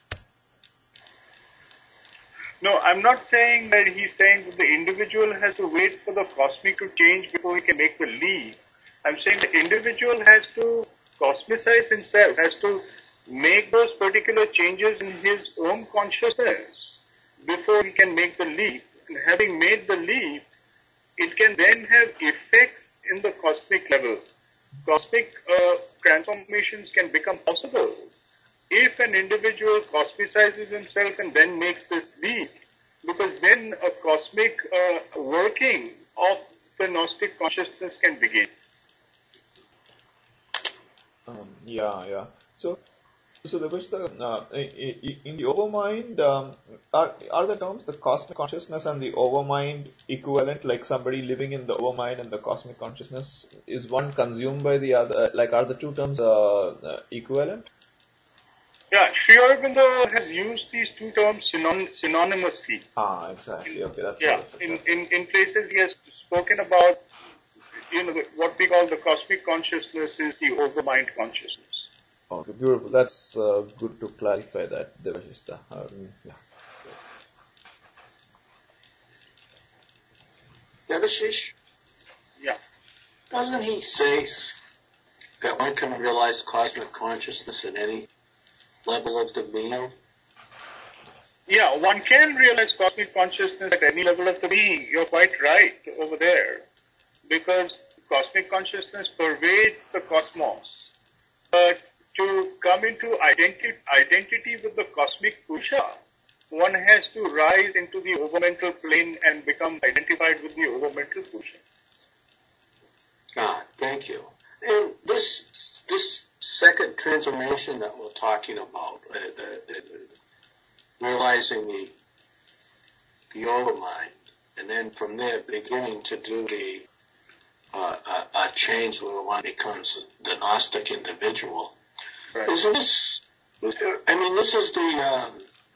No, I'm not saying that he's saying that the individual has to wait for the cosmic to change before he can make the leap. I'm saying the individual has to cosmicize himself, has to make those particular changes in his own consciousness before he can make the leap. And having made the leap, it can then have effects in the cosmic level. Cosmic uh, transformations can become possible if an individual cosmicizes himself and then makes this leap, because then a cosmic uh, working of the Gnostic consciousness can begin. Um, yeah, yeah. So, so there was the uh, in the overmind. Um, are are the terms the cosmic consciousness and the overmind equivalent? Like somebody living in the overmind and the cosmic consciousness, is one consumed by the other? Like, are the two terms uh, uh, equivalent? Yeah, Sri Aurobindo has used these two terms synon- synonymously. Ah, exactly. Okay, that's yeah. what In, in in places he has spoken about, you know, what we call the cosmic consciousness is the overmind consciousness. Okay, beautiful. That's uh, good to clarify that, Devashista. Um, yeah. Devashish? Yeah. Doesn't he say that one can realize cosmic consciousness at any level of the being? Yeah, one can realize cosmic consciousness at any level of the being. You're quite right over there. Because cosmic consciousness pervades the cosmos. But to come into identi- identity with the cosmic Purusha, one has to rise into the overmental plane and become identified with the overmental Purusha. Ah, thank you. And this this second transformation that we're talking about, uh, the, the, the realizing the the overmind, and then from there beginning to do the uh, a, a change where one becomes the Gnostic individual. Right. Is this? I mean, this is the um,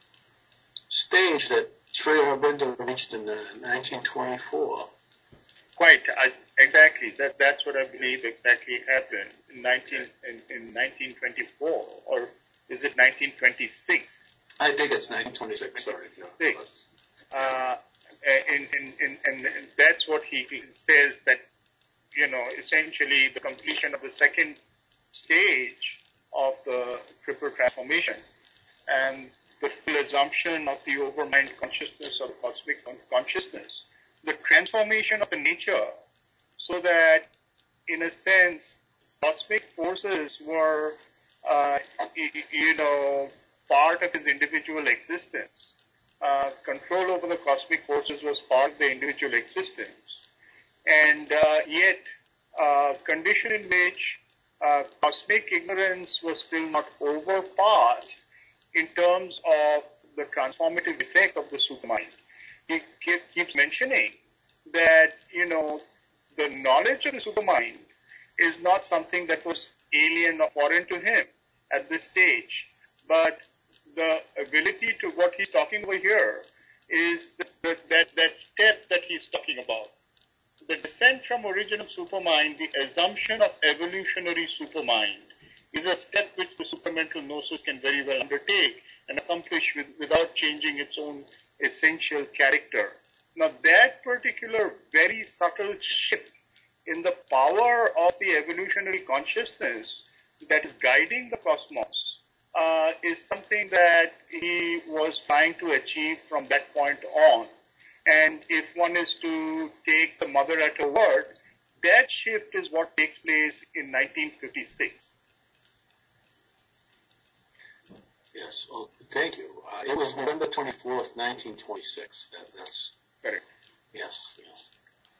stage that Sri Aurobindo reached in uh, nineteen twenty-four. Quite, I, exactly. That that's what I believe exactly happened in nineteen in, in nineteen twenty-four, or is it nineteen twenty-six? I think it's nineteen twenty-six. Sorry, Six. Uh, and, and, and, and that's what he says, that, you know, essentially the completion of the second stage of the triple transformation and the full assumption of the overmind consciousness or cosmic consciousness, the transformation of the nature, so that, in a sense, cosmic forces were, uh, you know, part of his individual existence. Uh, control over the cosmic forces was part of the individual existence. And uh, yet, uh, condition in which uh, cosmic ignorance was still not overpassed in terms of the transformative effect of the supermind. He keeps mentioning that, you know, the knowledge of the supermind is not something that was alien or foreign to him at this stage, but the ability to what he's talking over here is the, the, that, that step that he's talking about. The descent from original supermind, the assumption of evolutionary supermind, is a step which the supramental gnosis can very well undertake and accomplish with, without changing its own essential character. Now that particular very subtle shift in the power of the evolutionary consciousness that is guiding the cosmos uh, is something that he was trying to achieve from that point on. And if one is to take the mother at her word, that shift is what takes place in nineteen fifty-six. Yes, well, thank you. Uh, it was November twenty-fourth, nineteen twenty-six. That, that's correct. Yes, yes.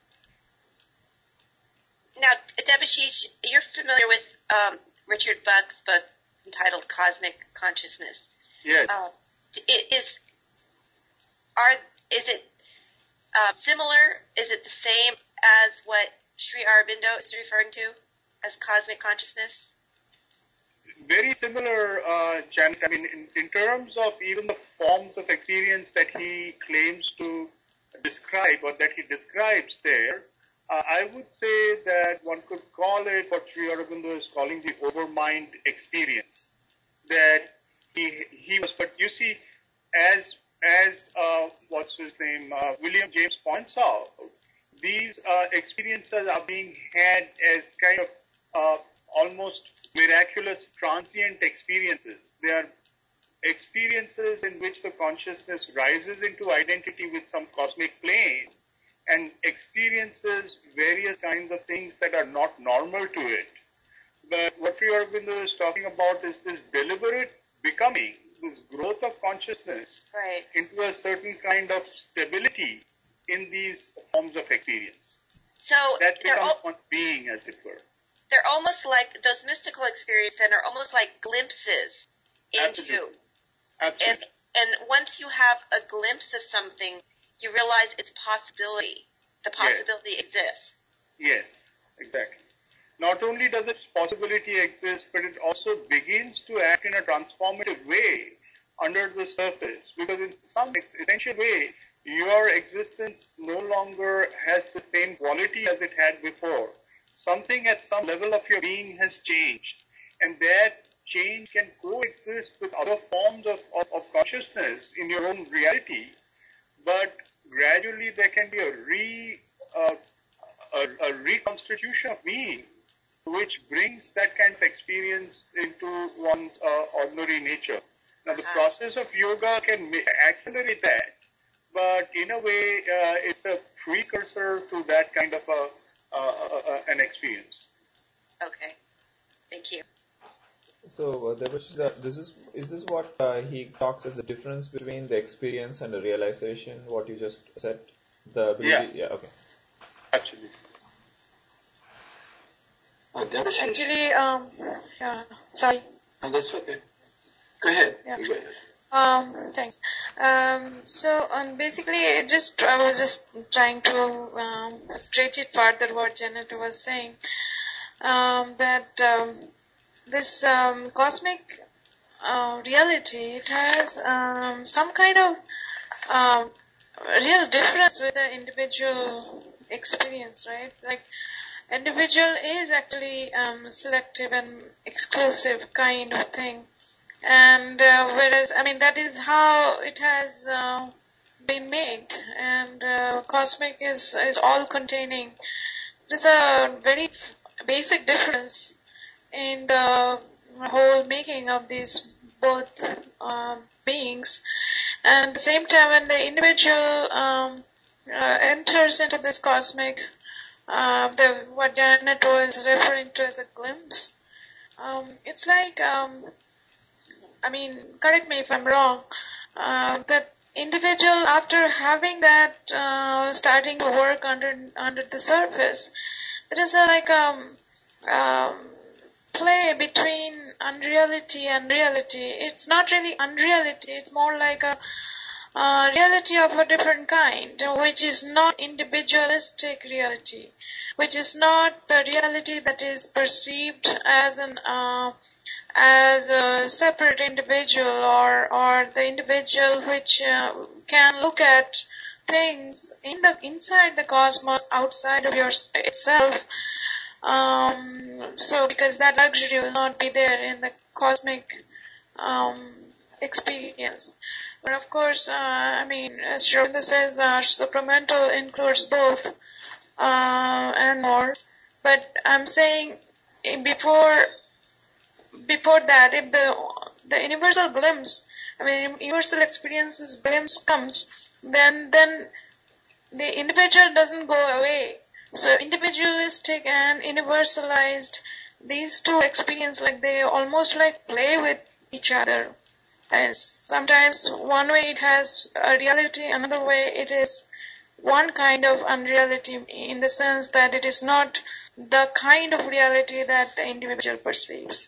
Now, Devashish, you're familiar with um, Richard Buck's book entitled Cosmic Consciousness. Yes. Uh, is are is it uh, similar? Is it the same as what Sri Aurobindo is referring to as cosmic consciousness? Very similar, uh, Janet. I mean, in, in terms of even the forms of experience that he claims to describe or that he describes there, uh, I would say that one could call it what Sri Aurobindo is calling the overmind experience. That he he was, but you see, as as uh, what's his name, uh, William James points out, these uh, experiences are being had as kind of uh, almost miraculous transient experiences. They are experiences in which the consciousness rises into identity with some cosmic plane and experiences various kinds of things that are not normal to it. But what Sri Aurobindo is talking about is this deliberate becoming, this growth of consciousness Right. into a certain kind of stability in these forms of experience. So That they're, becomes al- one being, as it were. they're almost like, those mystical experiences then are almost like glimpses into, Absolutely. and, Absolutely. and once you have a glimpse of something, you realize its possibility. The possibility exists. Yes, exactly. Not only does its possibility exist, but it also begins to act in a transformative way under the surface, because in some essential way, your existence no longer has the same quality as it had before. Something at some level of your being has changed, and that change can coexist with other forms of, of, of consciousness in your own reality, but gradually there can be a re uh, a, a reconstitution of being, which brings that kind of experience into one's uh, ordinary nature. Now, the process of yoga can ma- accelerate that, but in a way, uh, it's a precursor to that kind of a, uh, uh, uh, an experience. Okay. Thank you. So uh, there was the, this is is this what uh, he talks as the difference between the experience and the realization? What you just said, the ability. Yeah. Yeah. Okay. Absolutely. Uh, Devasis? Actually, um, yeah, sorry. Oh, that's okay. Go ahead. Yeah. You go ahead. Um, thanks. Um, so, um, basically, it just I was just trying to um, stretch it further what Janet was saying. Um, that um, this um, cosmic uh, reality, it has um, some kind of um, real difference with the individual experience, right? Like, individual is actually um, selective and exclusive kind of thing. And uh, whereas, I mean, that is how it has uh, been made. And uh, cosmic is, is all-containing. There's a very basic difference in the whole making of these both uh, beings. And at the same time, when the individual um, uh, enters into this cosmic, uh, the what Janet was referring to as a glimpse, um, it's like... Um, I mean, correct me if I'm wrong, uh, that individual, after having that, uh, starting to work under under the surface, it is a, like a um, um, play between unreality and reality. It's not really unreality, it's more like a uh, reality of a different kind, which is not individualistic reality, which is not the reality that is perceived as an... Uh, as a separate individual, or or the individual which uh, can look at things in the inside the cosmos, outside of your, itself. Um, so because that luxury will not be there in the cosmic um, experience. But of course, uh, I mean, as Shravinda says, uh, supramental includes both uh, and more. But I'm saying before. Before that, if the the universal glimpse, I mean, universal experiences glimpse comes, then then the individual doesn't go away. So individualistic and universalized, these two experiences, like they almost like play with each other. And sometimes one way it has a reality, another way it is one kind of unreality, in the sense that it is not the kind of reality that the individual perceives.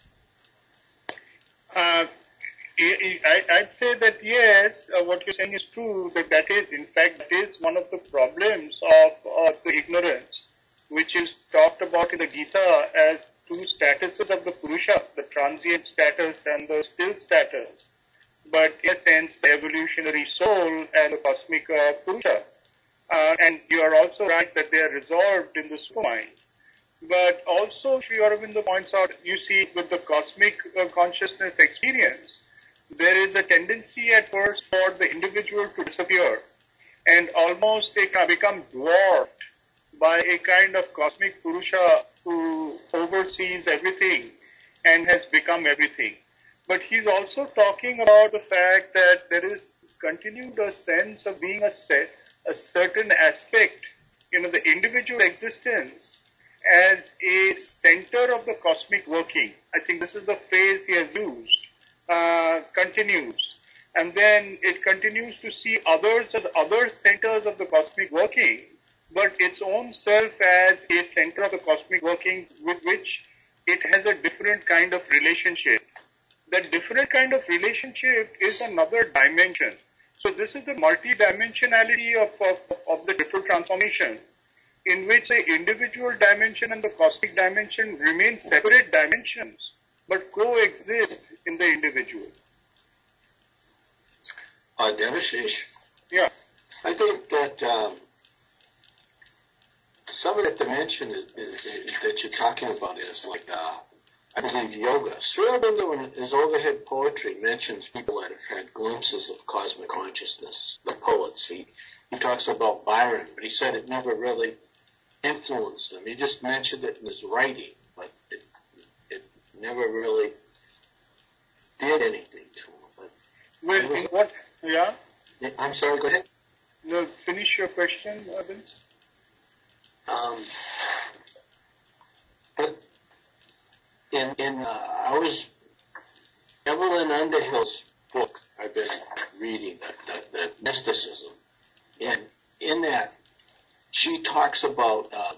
Uh, I, I'd say that yes, uh, what you're saying is true, that that is, in fact, that is one of the problems of, of the ignorance, which is talked about in the Gita as two statuses of the Purusha, the transient status and the still status. But in a sense, the evolutionary soul and the cosmic uh, Purusha. Uh, and you are also right that they are resolved in the supermind. But also, Sri Aurobindo points out, you see, with the cosmic uh, consciousness experience, there is a tendency at first for the individual to disappear and almost they can become dwarfed by a kind of cosmic Purusha who oversees everything and has become everything. But he's also talking about the fact that there is continued a sense of being a set, a certain aspect, you know, the individual existence as a center of the cosmic working. I think this is the phrase he has used. uh, continues. And then it continues to see others as other centers of the cosmic working, but its own self as a center of the cosmic working with which it has a different kind of relationship. That different kind of relationship is another dimension. So this is the multidimensionality of, of, of the triple transformation, in which the individual dimension and the cosmic dimension remain separate dimensions, but coexist in the individual. Uh, Devashish? Yeah. I think that um, some of that dimension is, is, is, that you're talking about is like, uh, I believe, yoga. Sri Aurobindo in his overhead poetry mentions people that have had glimpses of cosmic consciousness, the poets. He, he talks about Byron, but he said it never really influenced him. He just mentioned it in his writing, but it, it never really did anything to him. But well, in what? Yeah? I'm sorry, go ahead. No, finish your question, Vince. Um, but in, in uh, I was, Evelyn Underhill's book I've been reading, the, the, the mysticism, and in that she talks about um,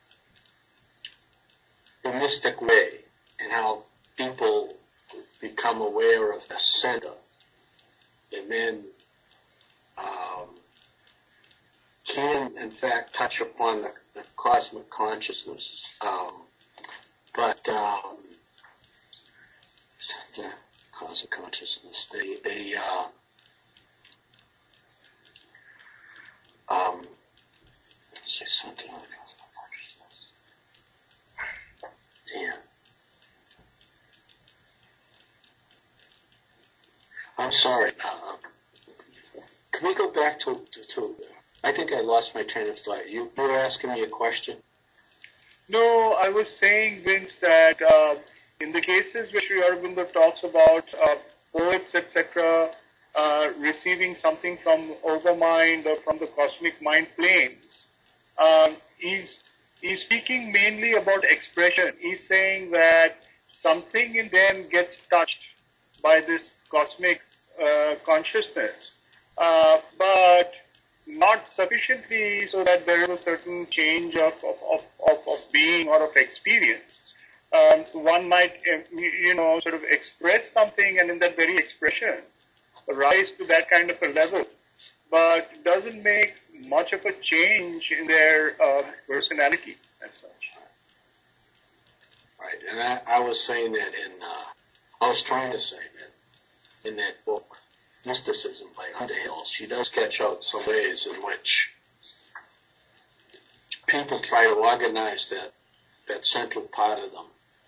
the mystic way and how people become aware of the center, and then um, can, in fact, touch upon the, the cosmic consciousness. Um, but um, the cosmic consciousness, they, they uh, um, say something on the cosmic consciousness. Damn. I'm sorry. Uh, can we go back to, to, to, I think I lost my train of thought. You, you were asking me a question? No, I was saying, Vince, that uh, in the cases where Sri Aurobindo talks about uh, poets, et cetera, uh, receiving something from overmind or from the cosmic mind planes, um, he's, he's speaking mainly about expression. He's saying that something in them gets touched by this cosmic uh, consciousness, uh, but not sufficiently so that there is a certain change of, of, of, of being or of experience. Um, one might, you know, sort of express something and in that very expression rise to that kind of a level, but doesn't make much of a change in their uh, personality as such. Right, and I, I was saying that in, uh, I was trying to say that in that book, Mysticism by Underhill, she does sketch out some ways in which people try to organize that, that central part of them.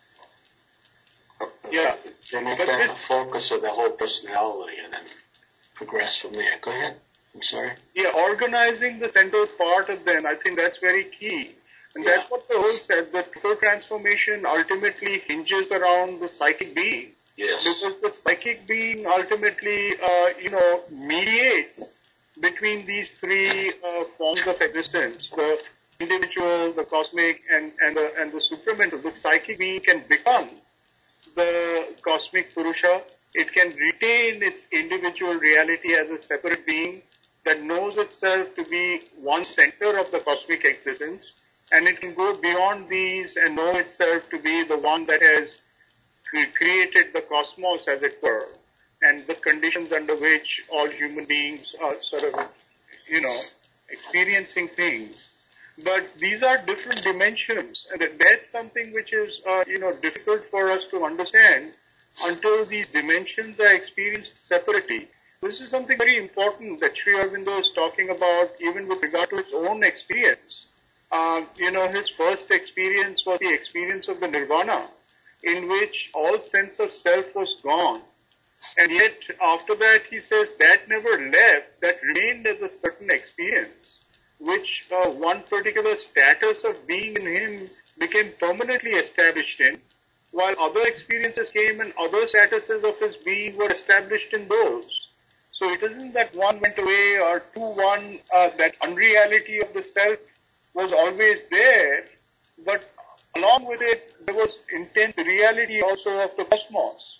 Yeah. They make but that this, the focus of their whole personality and then progress from there. Go ahead. I'm sorry. Yeah, organizing the central part of them, I think that's very key. And Yeah. that's what the whole says, that true transformation ultimately hinges around the psychic being. Yes. Because the psychic being ultimately, uh, you know, mediates between these three uh, forms of existence, the individual, the cosmic, and, and, the, and the supramental. The psychic being can become the cosmic Purusha. It can retain its individual reality as a separate being that knows itself to be one center of the cosmic existence, and it can go beyond these and know itself to be the one that has created the cosmos, as it were, and the conditions under which all human beings are sort of, you know, experiencing things. But these are different dimensions, and that's something which is, uh, you know, difficult for us to understand until these dimensions are experienced separately. This is something very important that Sri Aurobindo is talking about, even with regard to his own experience. Uh, you know, his first experience was the experience of the nirvana, in which all sense of self was gone. And yet, after that, he says that never left, that remained as a certain experience, which uh, one particular status of being in him became permanently established in, while other experiences came and other statuses of his being were established in those. So it isn't that one went away or two, one, uh, that unreality of the self was always there, but along with it, there was intense reality also of the cosmos.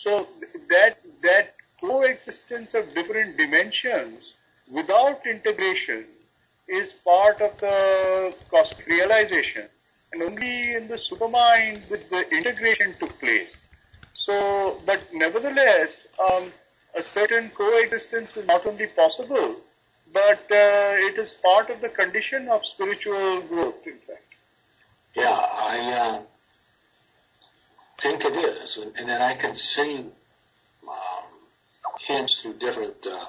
So that that coexistence of different dimensions without integration is part of the cosmic realization. And only in the supermind with the integration took place. So, but nevertheless, um, a certain coexistence is not only possible, but uh, it is part of the condition of spiritual growth, in fact. Yeah, I uh, think it is. And, and then I can see um, hints through different uh,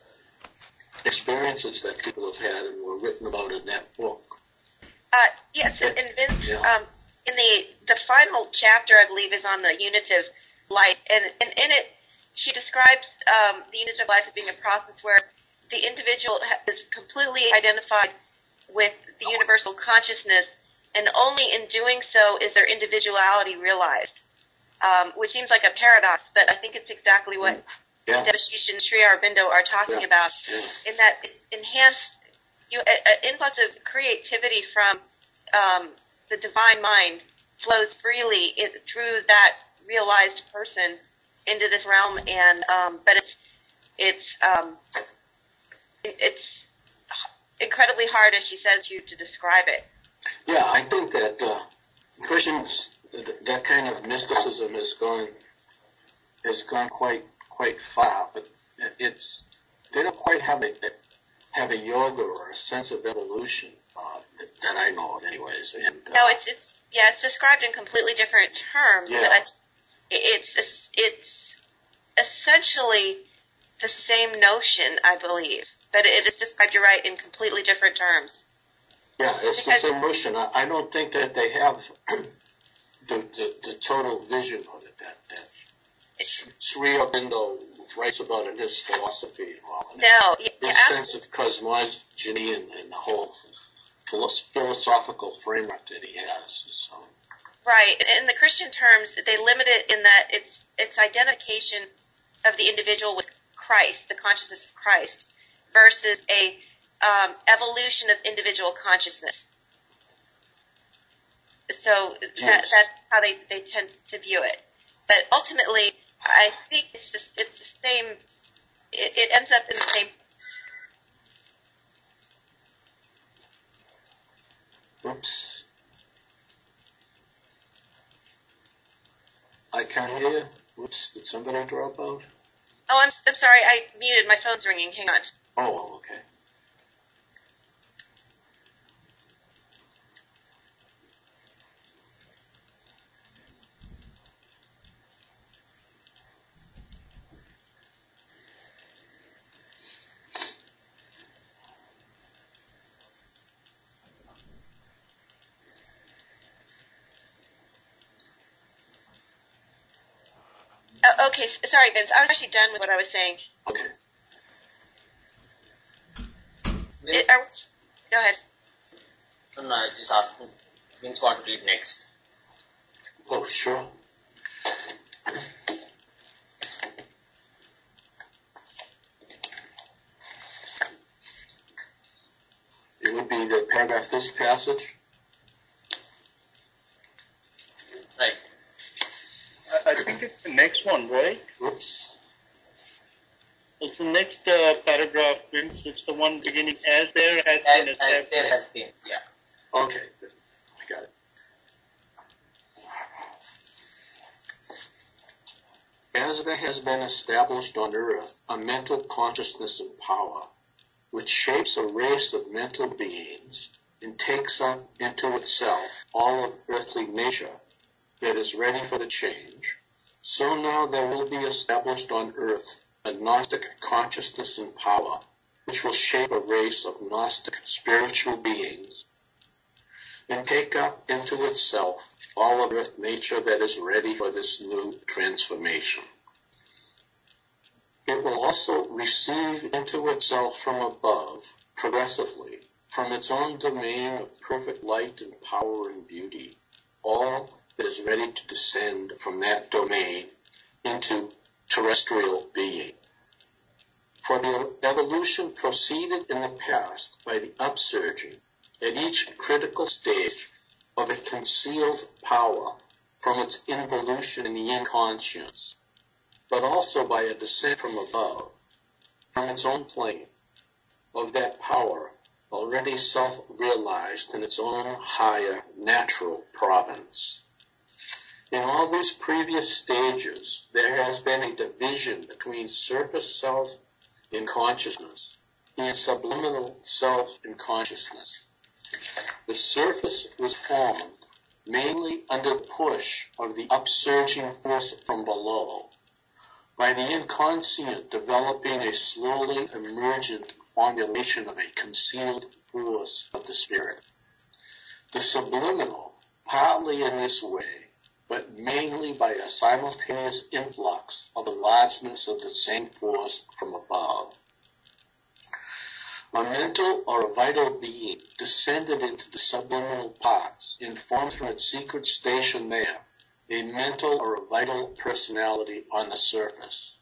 experiences that people have had and were written about in that book. Uh, yes, and Vince, yeah. um, in the the final chapter, I believe, is on the unitive light, and, and in it, she describes um, the unitive light as being a process where the individual is completely identified with the universal consciousness, and only in doing so is their individuality realized, um, which seems like a paradox, but I think it's exactly what yeah. Devashishan and Sri Aurobindo are talking yeah. about, yeah. in that enhanced You, an influx of creativity from um, the divine mind flows freely in, through that realized person into this realm, and um, but it's it's um, it, it's incredibly hard, as she says, to to describe it. Yeah, I think that uh, Christians, that kind of mysticism has gone has gone quite quite far, but it's they don't quite have it. have a yoga or a sense of evolution uh, that I know of, anyways. And uh, no, it's it's yeah, it's described in completely different terms. Yeah. But it's, it's it's essentially the same notion, I believe, but it is described, you're right, in completely different terms. Yeah, it's because the same notion. I, I don't think that they have the, the the total vision of it that that Sri Aurobindo writes about in his philosophy and all. And no, his yeah, sense of cosmogony and, and the whole philosophical framework that he has. So. Right. In the Christian terms, they limit it in that it's it's identification of the individual with Christ, the consciousness of Christ, versus a um, evolution of individual consciousness. So yes. that, that's how they, they tend to view it. But ultimately, I think it's the, it's the same. It, it ends up in the same. Oops. I can't hear you. Oops. Did somebody drop out? Oh, I'm, I'm sorry. I muted. My phone's ringing. Hang on. Oh, okay. Uh, okay, sorry, Vince. I was actually done with what I was saying. Okay. It, are, go ahead. No, no, I just asked Vince what to read next. Oh, sure. It would be the paragraph, this passage. Right. I, I think it's the next one, right? Oops. It's the next uh, paragraph, Vince. It's the one beginning, as there has As, been as established. there has been, yeah. Okay, good. I got it. As there has been established on earth a mental consciousness and power, which shapes a race of mental beings and takes up into itself all of earthly nature that is ready for the change, so now there will be established on earth a Gnostic consciousness and power, which will shape a race of Gnostic spiritual beings and take up into itself all of earth nature that is ready for this new transformation. It will also receive into itself from above, progressively, from its own domain of perfect light and power and beauty, all that is ready to descend from that domain into terrestrial being. For the evolution proceeded in the past by the upsurging at each critical stage of a concealed power from its involution in the inconscience, but also by a descent from above, from its own plane, of that power already self-realized in its own higher natural province. In all these previous stages, there has been a division between surface self in consciousness and subliminal self in consciousness. The surface was formed mainly under the push of the upsurging force from below, by the inconscient developing a slowly emergent formulation of a concealed force of the spirit. The subliminal, partly in this way, but mainly by a simultaneous influx of the largeness of the same force from above. A mental or a vital being descended into the subliminal parts and formed from its secret station there a mental or a vital personality on the surface.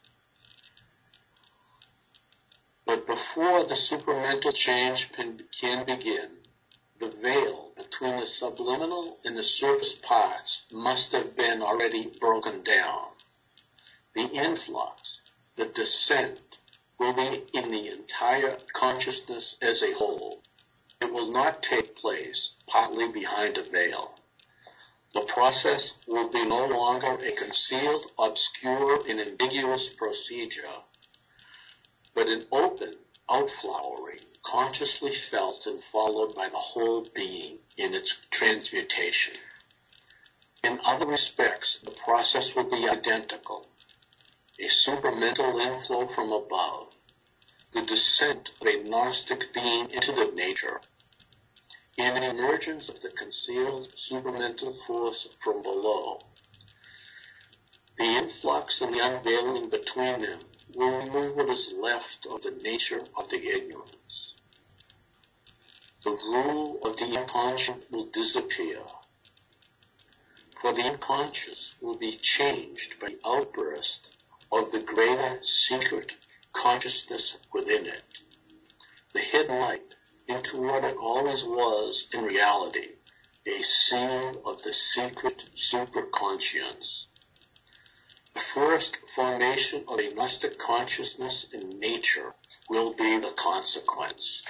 But before the supramental change can begin, the veil between the subliminal and the surface parts must have been already broken down. The influx, the descent, will be in the entire consciousness as a whole. It will not take place partly behind a veil. The process will be no longer a concealed, obscure, and ambiguous procedure, but an open outflowering, consciously felt and followed by the whole being in its transmutation. In other respects, the process will be identical. A supramental inflow from above, the descent of a Gnostic being into the nature, and an emergence of the concealed supramental force from below. The influx and the unveiling between them will remove what is left of the nature of the ignorance. The rule of the inconscient will disappear, for the unconscious will be changed by the outburst of the greater secret consciousness within it, the hidden light into what it always was in reality, a scene of the secret superconscience. The first formation of a Gnostic consciousness in nature will be the consequence.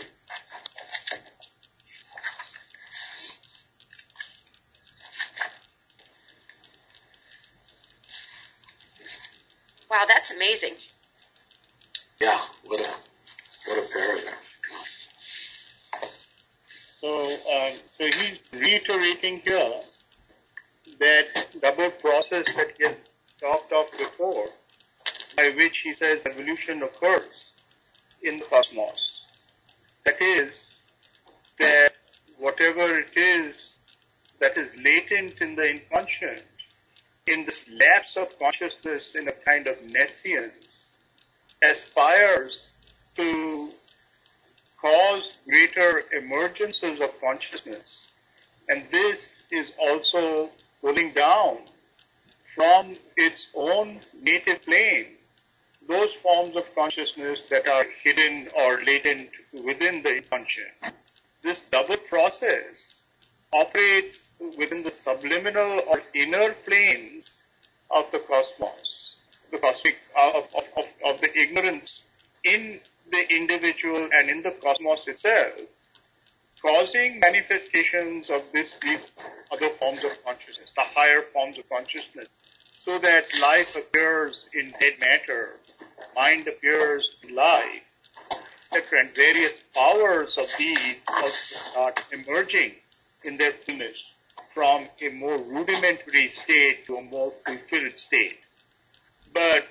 Wow, that's amazing. Yeah, what a what a paragraph. So, um, so he's reiterating here that double process that he has talked of before, by which he says evolution occurs in the cosmos. That is, that whatever it is that is latent in the inconscient, in this lapse of consciousness in a kind of nescience, aspires to cause greater emergences of consciousness. And this is also pulling down from its own native plane those forms of consciousness that are hidden or latent within the inconscient. This double process operates within the subliminal or inner planes of the cosmos, the cosmic, uh, of, of, of, of the ignorance in the individual and in the cosmos itself, causing manifestations of this, these other forms of consciousness, the higher forms of consciousness, so that life appears in dead matter, mind appears in life, et cetera, and various powers of these also start emerging in their fullness from a more rudimentary state to a more fulfilled state. But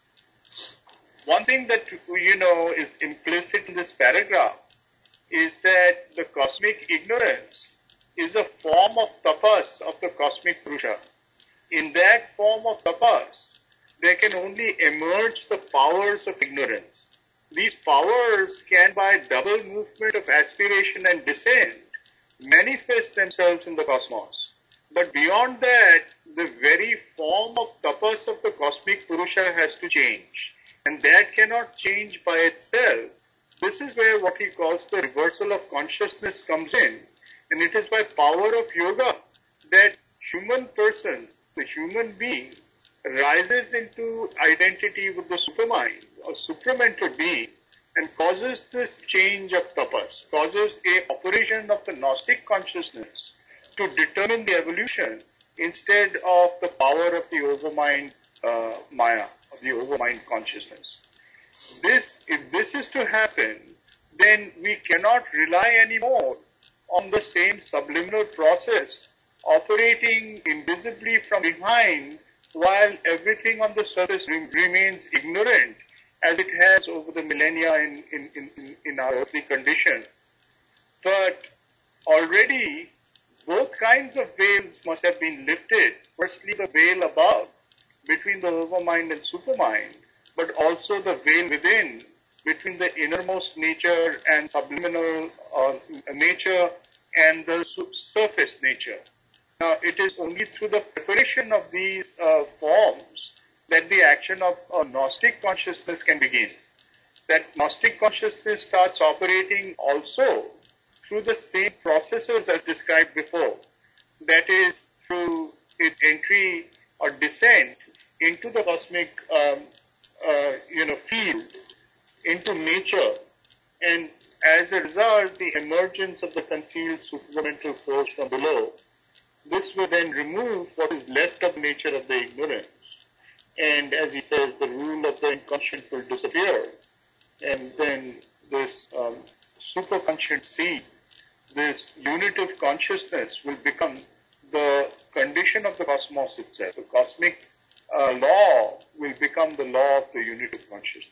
one thing that, you know, is implicit in this paragraph is that the cosmic ignorance is a form of tapas of the cosmic Purusha. In that form of tapas, there can only emerge the powers of ignorance. These powers can, by double movement of aspiration and descent, manifest themselves in the cosmos. But beyond that, the very form of tapas of the cosmic Purusha has to change. And that cannot change by itself. This is where what he calls the reversal of consciousness comes in. And it is by power of yoga that human person, the human being, rises into identity with the supermind or supramental being and causes this change of tapas, causes a operation of the Gnostic consciousness to determine the evolution instead of the power of the overmind uh, maya, of the overmind consciousness. This, if this is to happen, then we cannot rely anymore on the same subliminal process operating invisibly from behind while everything on the surface re- remains ignorant as it has over the millennia in, in, in, in our earthly condition. But already both kinds of veils must have been lifted. Firstly, the veil above between the overmind and supermind, but also the veil within between the innermost nature and subliminal uh, nature and the su- surface nature. Now, it is only through the preparation of these uh, forms that the action of uh, Gnostic consciousness can begin. That Gnostic consciousness starts operating also through the same processes as described before. That is, through its entry or descent into the cosmic, um, uh, you know, field, into nature, and as a result, the emergence of the concealed supramental force from below. This will then remove what is left of nature of the ignorance. And as he says, the rule of the inconscient will disappear. And then this um, superconscient seed, this unitive consciousness will become the condition of the cosmos itself. The cosmic uh, law will become the law of the unitive consciousness.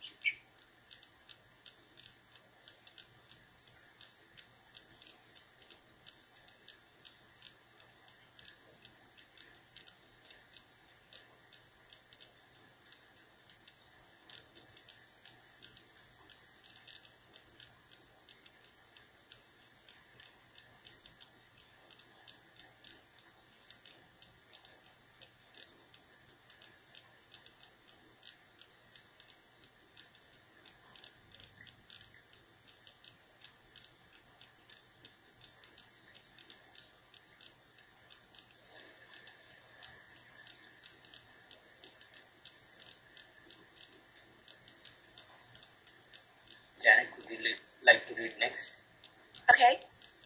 Janet, would you like to read next? Okay.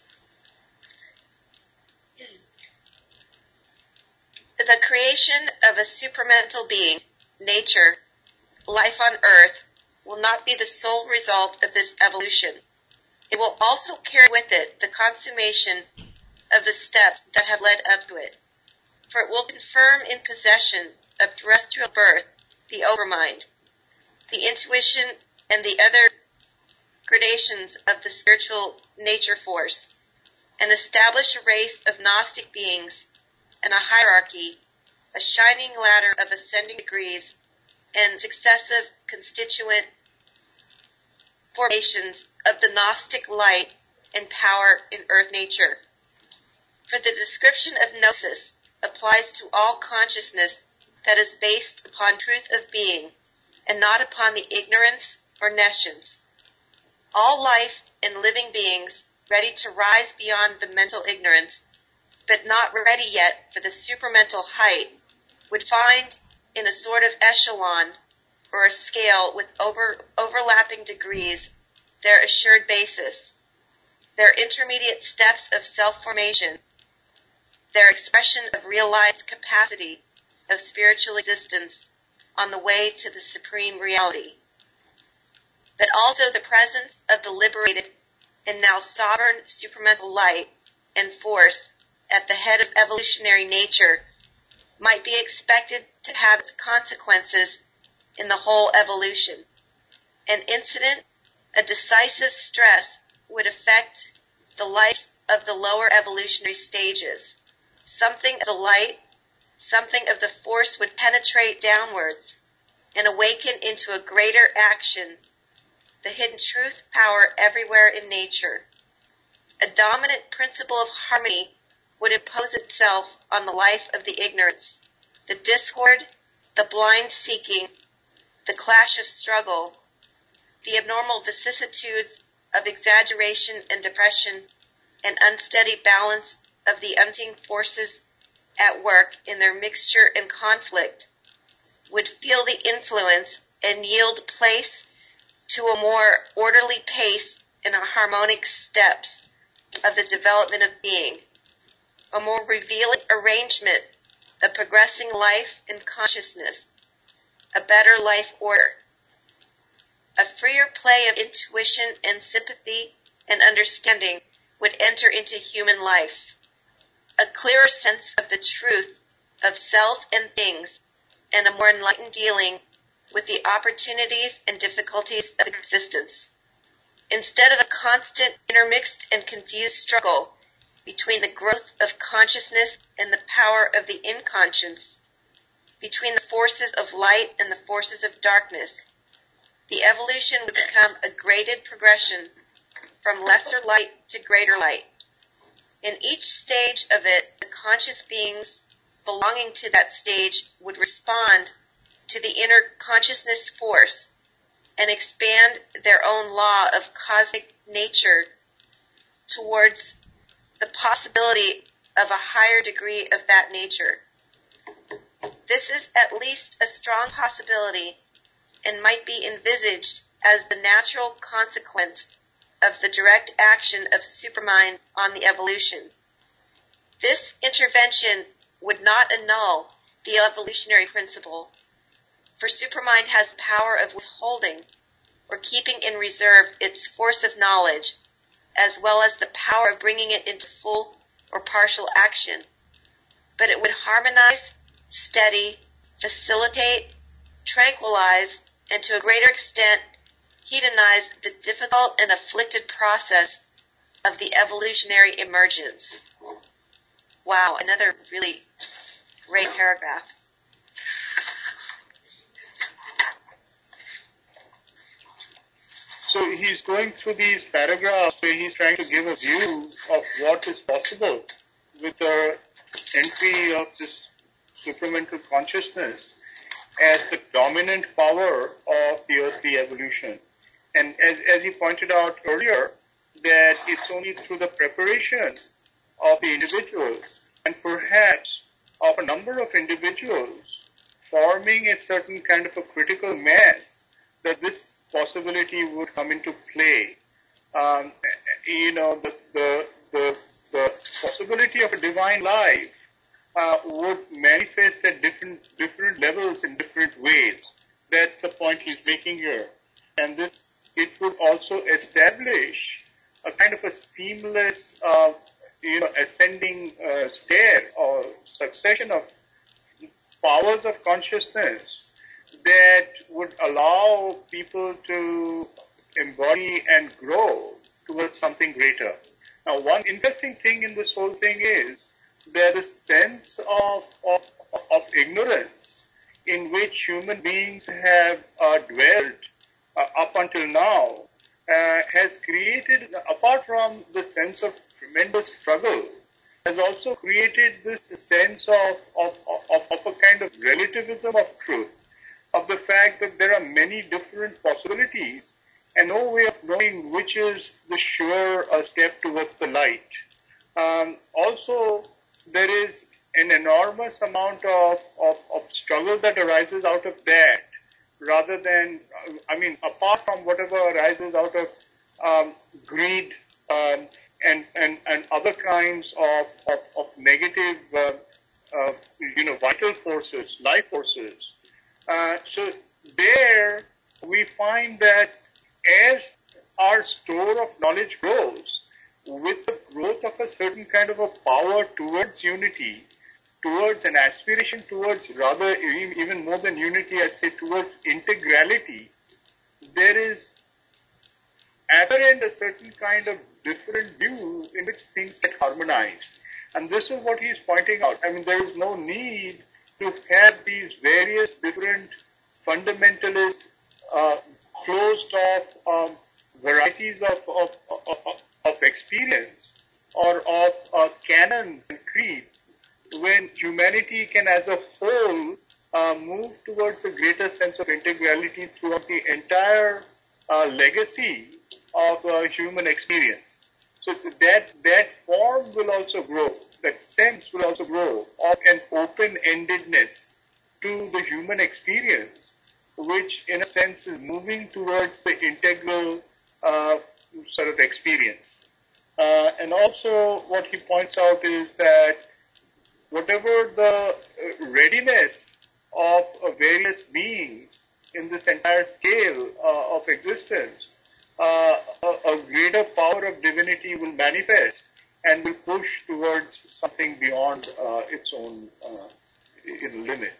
The creation of a supramental being, nature, life on earth, will not be the sole result of this evolution. It will also carry with it the consummation of the steps that have led up to it. For it will confirm in possession of terrestrial birth the overmind, the intuition, and the other gradations of the spiritual nature force, and establish a race of Gnostic beings and a hierarchy, a shining ladder of ascending degrees and successive constituent formations of the Gnostic light and power in earth nature. For the description of gnosis applies to all consciousness that is based upon truth of being and not upon the ignorance or nescience. All life and living beings ready to rise beyond the mental ignorance, but not ready yet for the supramental height, would find in a sort of echelon or a scale with over, overlapping degrees their assured basis, their intermediate steps of self-formation, their expression of realized capacity of spiritual existence on the way to the supreme reality. But also the presence of the liberated and now sovereign supramental light and force at the head of evolutionary nature might be expected to have its consequences in the whole evolution. An incident, a decisive stress would affect the life of the lower evolutionary stages. Something of the light, something of the force would penetrate downwards and awaken into a greater action the hidden truth power everywhere in nature. A dominant principle of harmony would impose itself on the life of the ignorance, the discord, the blind seeking, the clash of struggle, the abnormal vicissitudes of exaggeration and depression, and unsteady balance of the unseen forces at work in their mixture and conflict would feel the influence and yield place to a more orderly pace and harmonic steps of the development of being, a more revealing arrangement of progressing life and consciousness, a better life order, a freer play of intuition and sympathy and understanding would enter into human life, a clearer sense of the truth of self and things, and a more enlightened dealing with the opportunities and difficulties of existence, instead of a constant, intermixed, and confused struggle between the growth of consciousness and the power of the inconscious, between the forces of light and the forces of darkness. The evolution would become a graded progression from lesser light to greater light. In each stage of it, the conscious beings belonging to that stage would respond to the inner consciousness force and expand their own law of cosmic nature towards the possibility of a higher degree of that nature. This is at least a strong possibility and might be envisaged as the natural consequence of the direct action of supermind on the evolution. This intervention would not annul the evolutionary principle, for supermind has the power of withholding or keeping in reserve its force of knowledge, as well as the power of bringing it into full or partial action. But it would harmonize, steady, facilitate, tranquilize, and to a greater extent, hedonize the difficult and afflicted process of the evolutionary emergence. Wow, another really great paragraph. So he's going through these paragraphs where he's trying to give a view of what is possible with the entry of this supramental consciousness as the dominant power of the earthly evolution. And as, as he pointed out earlier, that it's only through the preparation of the individuals and perhaps of a number of individuals forming a certain kind of a critical mass that this possibility would come into play. Um, you know, the, the, the, the possibility of a divine life uh, would manifest at different, different levels in different ways. That's the point he's making here. And this, it would also establish a kind of a seamless, uh, you know, ascending uh, stair or succession of powers of consciousness that would allow people to embody and grow towards something greater. Now, one interesting thing in this whole thing is that a sense of, of, of ignorance in which human beings have uh, dwelt uh, up until now uh, has created, apart from the sense of tremendous struggle, has also created this sense of, of, of, of a kind of relativism of truth, of the fact that there are many different possibilities and no way of knowing which is the sure uh, step towards the light. Um, also, there is an enormous amount of, of, of struggle that arises out of that, rather than, I mean, apart from whatever arises out of um, greed um, and, and, and other kinds of, of, of negative, uh, uh, you know, vital forces, life forces. Uh, so there we find that as our store of knowledge grows, with the growth of a certain kind of a power towards unity, towards an aspiration towards, rather even more than unity, I'd say towards integrality, there is apparent a certain kind of different view in which things get harmonized. And this is what he's pointing out. I mean, there is no need to have these various different fundamentalist, uh, closed off um, varieties of, of, of, of experience or of uh, canons and creeds, when humanity can as a whole uh, move towards a greater sense of integrality throughout the entire uh, legacy of uh, human experience. So that, that form will also grow, that sense will also grow of an open-endedness to the human experience, which in a sense is moving towards the integral uh, sort of experience. Uh, and also what he points out is that whatever the readiness of uh, various beings in this entire scale uh, of existence, uh, a, a greater power of divinity will manifest and will push towards something beyond uh, its own uh, in limits.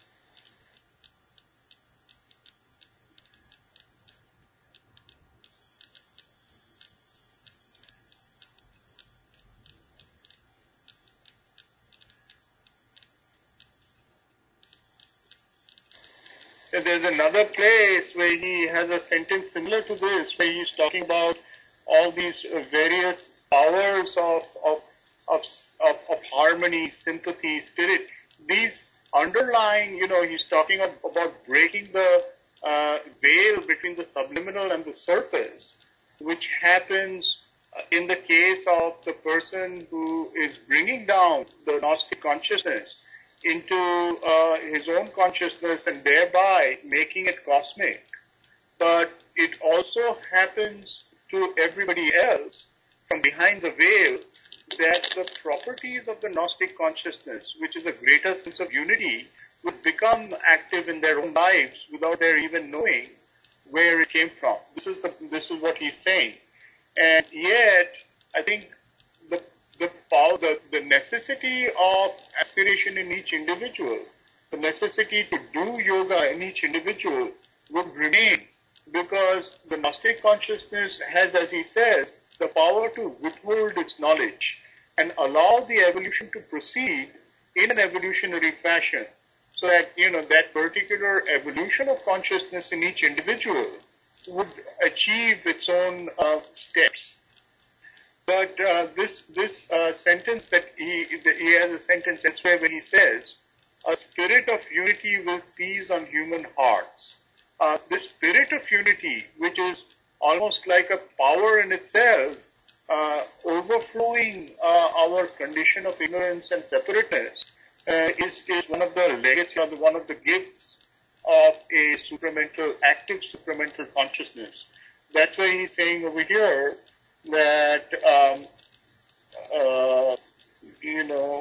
There's another place where he has a sentence similar to this, where he's talking about all these uh, various powers of, of, of, of, of harmony, sympathy, spirit. These underlying, you know, he's talking of, about breaking the uh, veil between the subliminal and the surface, which happens uh, in the case of the person who is bringing down the Gnostic consciousness into uh, his own consciousness and thereby making it cosmic. But it also happens to everybody else from behind the veil that the properties of the Gnostic consciousness, which is a greater sense of unity, would become active in their own lives without their even knowing where it came from. This is the, this is what he's saying. And yet, I think the the power, the, the necessity of aspiration in each individual, the necessity to do yoga in each individual would remain, because the Gnostic consciousness has, as he says, the power to withhold its knowledge and allow the evolution to proceed in an evolutionary fashion, so that, you know, that particular evolution of consciousness in each individual would achieve its own uh, steps. But uh, this this uh, sentence that he he has a sentence elsewhere where he says, "A spirit of unity will seize on human hearts." Uh, this spirit of unity, which is almost like a power in itself, uh, overflowing uh, our condition of ignorance and separateness, uh, is is one of the legacy, or one of the gifts of a supramental, active supramental consciousness. That's why he's saying over here that, um, uh, you know,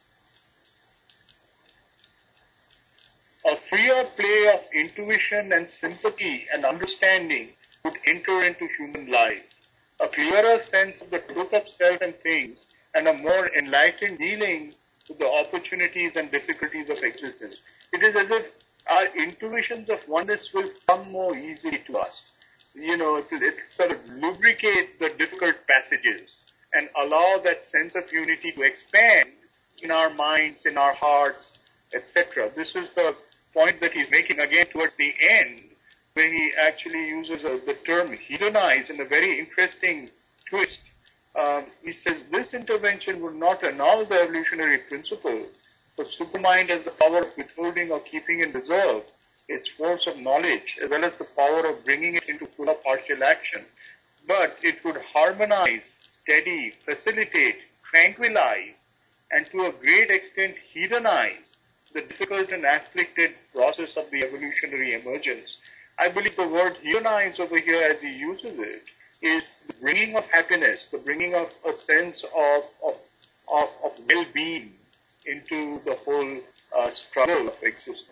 a freer play of intuition and sympathy and understanding would enter into human life. A clearer sense of the truth of self and things, and a more enlightened dealing with the opportunities and difficulties of existence. It is as if our intuitions of oneness will come more easily to us. You know, it, it sort of lubricate the difficult passages and allow that sense of unity to expand in our minds, in our hearts, et cetera. This is the point that he's making again towards the end, where he actually uses a, the term hedonize in a very interesting twist. Um, he says this intervention would not annul the evolutionary principle, but supermind has the power of withholding or keeping in reserve its force of knowledge, as well as the power of bringing it into full or partial action. But it would harmonize, steady, facilitate, tranquilize, and to a great extent hedonize the difficult and afflicted process of the evolutionary emergence. I believe the word hedonize over here, as he uses it, is the bringing of happiness, the bringing of a sense of, of, of, of well-being into the whole uh, struggle of existence.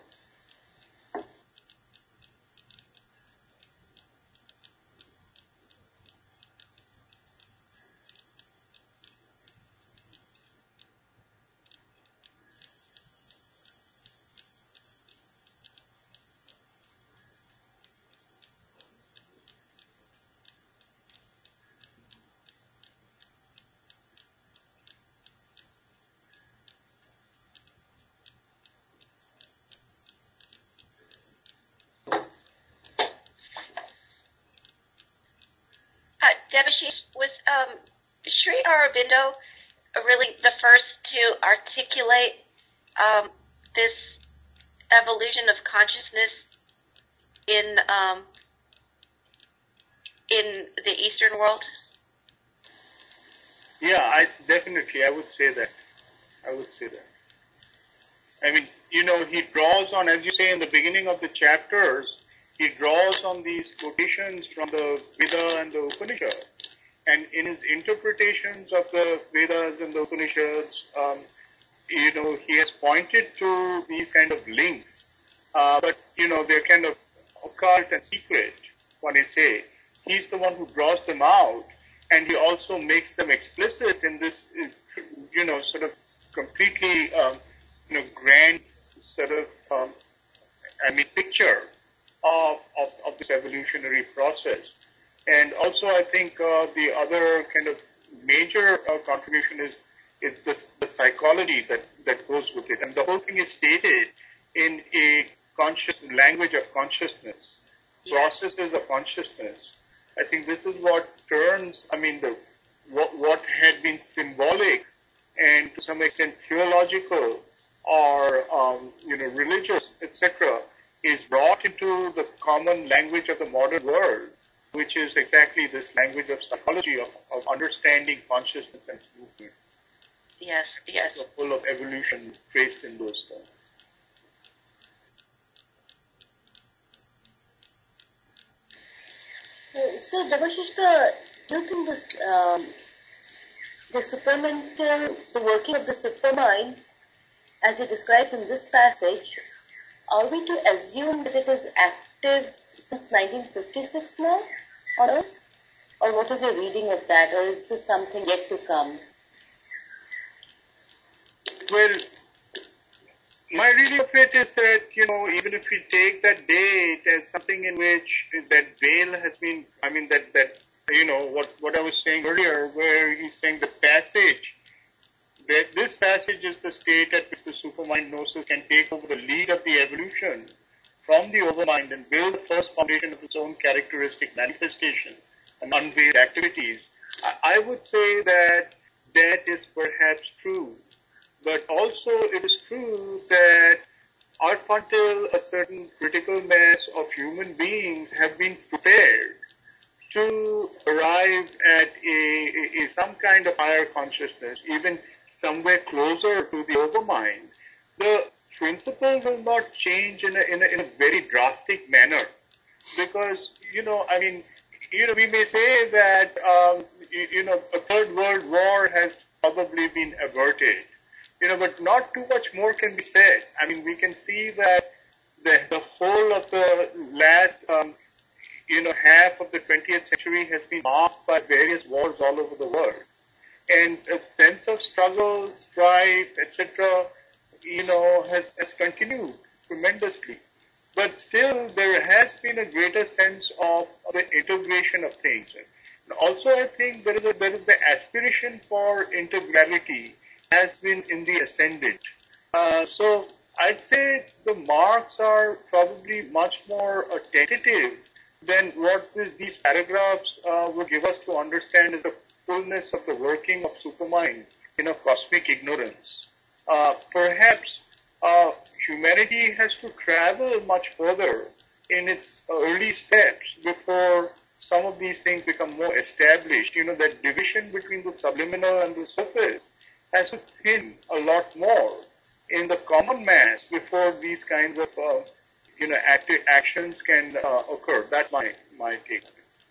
Debashish, was um, Sri Aurobindo really the first to articulate um, this evolution of consciousness in um, in the Eastern world? Yeah, I definitely, I would say that. I would say that. I mean, you know, he draws on, as you say in the beginning of the chapters, he draws on these quotations from the Veda and the Upanishad. And in his interpretations of the Vedas and the Upanishads, um, you know, he has pointed to these kind of links. Uh, but, you know, they're kind of occult and secret, one may say. He's the one who draws them out, and he also makes them explicit in this, you know, sort of completely, um, you know, grand sort of, um, I mean, picture of, of, of this evolutionary process. And also, I think uh, the other kind of major uh, contribution is is the, the psychology that, that goes with it. And the whole thing is stated in a conscious language of consciousness, processes of consciousness. I think this is what turns, I mean, the what, what had been symbolic and to some extent theological or, um, you know, religious, et cetera, is brought into the common language of the modern world, which is exactly this language of psychology, of, of understanding consciousness and movement. Yes, yes. So full of evolution traced in those terms. Uh, so, Devashishta, do you think this, um, the supramental, the working of the supermind, as it describes in this passage, are we to assume that it is active since nineteen fifty-six now on Earth? Or what is your reading of that? Or is this something yet to come? Well, my reading of it is that, you know, even if we take that date as something in which that veil has been, I mean, that, that you know, what, what I was saying earlier, where he's saying the passage, that this passage is the state at which the supermind gnosis can take over the lead of the evolution from the overmind and build the first foundation of its own characteristic manifestation and unveiled activities. I, I would say that that is perhaps true. But also it is true that up until a certain critical mass of human beings have been prepared to arrive at a, a, a some kind of higher consciousness, even somewhere closer to the overmind, the principle will not change in a, in a, in a very drastic manner. Because, you know, I mean, you know, we may say that, um, you, you know, a third world war has probably been averted. You know, but not too much more can be said. I mean, we can see that the, the whole of the last, um, you know, half of the twentieth century has been marked by various wars all over the world. And a sense of struggle, strife, et cetera, you know, has, has continued tremendously. But still, there has been a greater sense of, of the integration of things. And also, I think there is a, there is the aspiration for integrality has been in the ascendant. Uh, so I'd say the marks are probably much more uh, tentative than what this, these paragraphs uh, would give us to understand as the fullness of the working of supermind in a cosmic ignorance. Uh, perhaps uh, humanity has to travel much further in its early steps before some of these things become more established. You know, that division between the subliminal and the surface has to thin a lot more in the common mass before these kinds of, uh, you know, active actions can uh, occur. That's my, my take.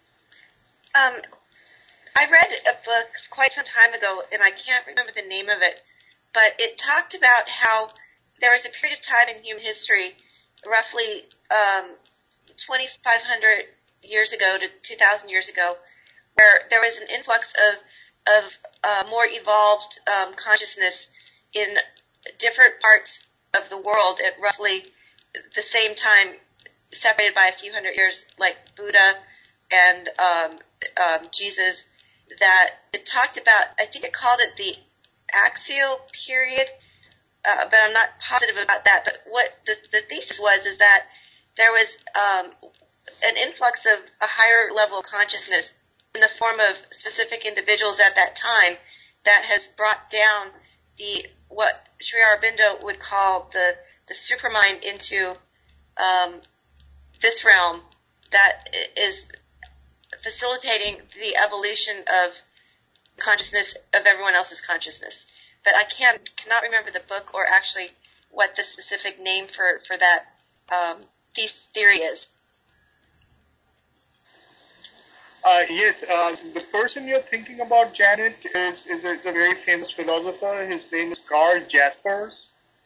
Um, I read a book quite some time ago, and I can't remember the name of it, but it talked about how there was a period of time in human history, roughly um, twenty-five hundred years ago to two thousand years ago, where there was an influx of of uh, more evolved um, consciousness in different parts of the world at roughly the same time, separated by a few hundred years, like Buddha and um, um, Jesus, that it talked about, I think it called it the axial period, uh, but I'm not positive about that. But what the, the thesis was is that there was um, an influx of a higher level of consciousness in the form of specific individuals at that time that has brought down the what Sri Aurobindo would call the, the supermind into um, this realm that is facilitating the evolution of consciousness of everyone else's consciousness. But I can't cannot remember the book or actually what the specific name for, for that um, theory is? Uh, yes, uh, the person you're thinking about, Janet, is, is, a, is a very famous philosopher. His name is Karl Jaspers.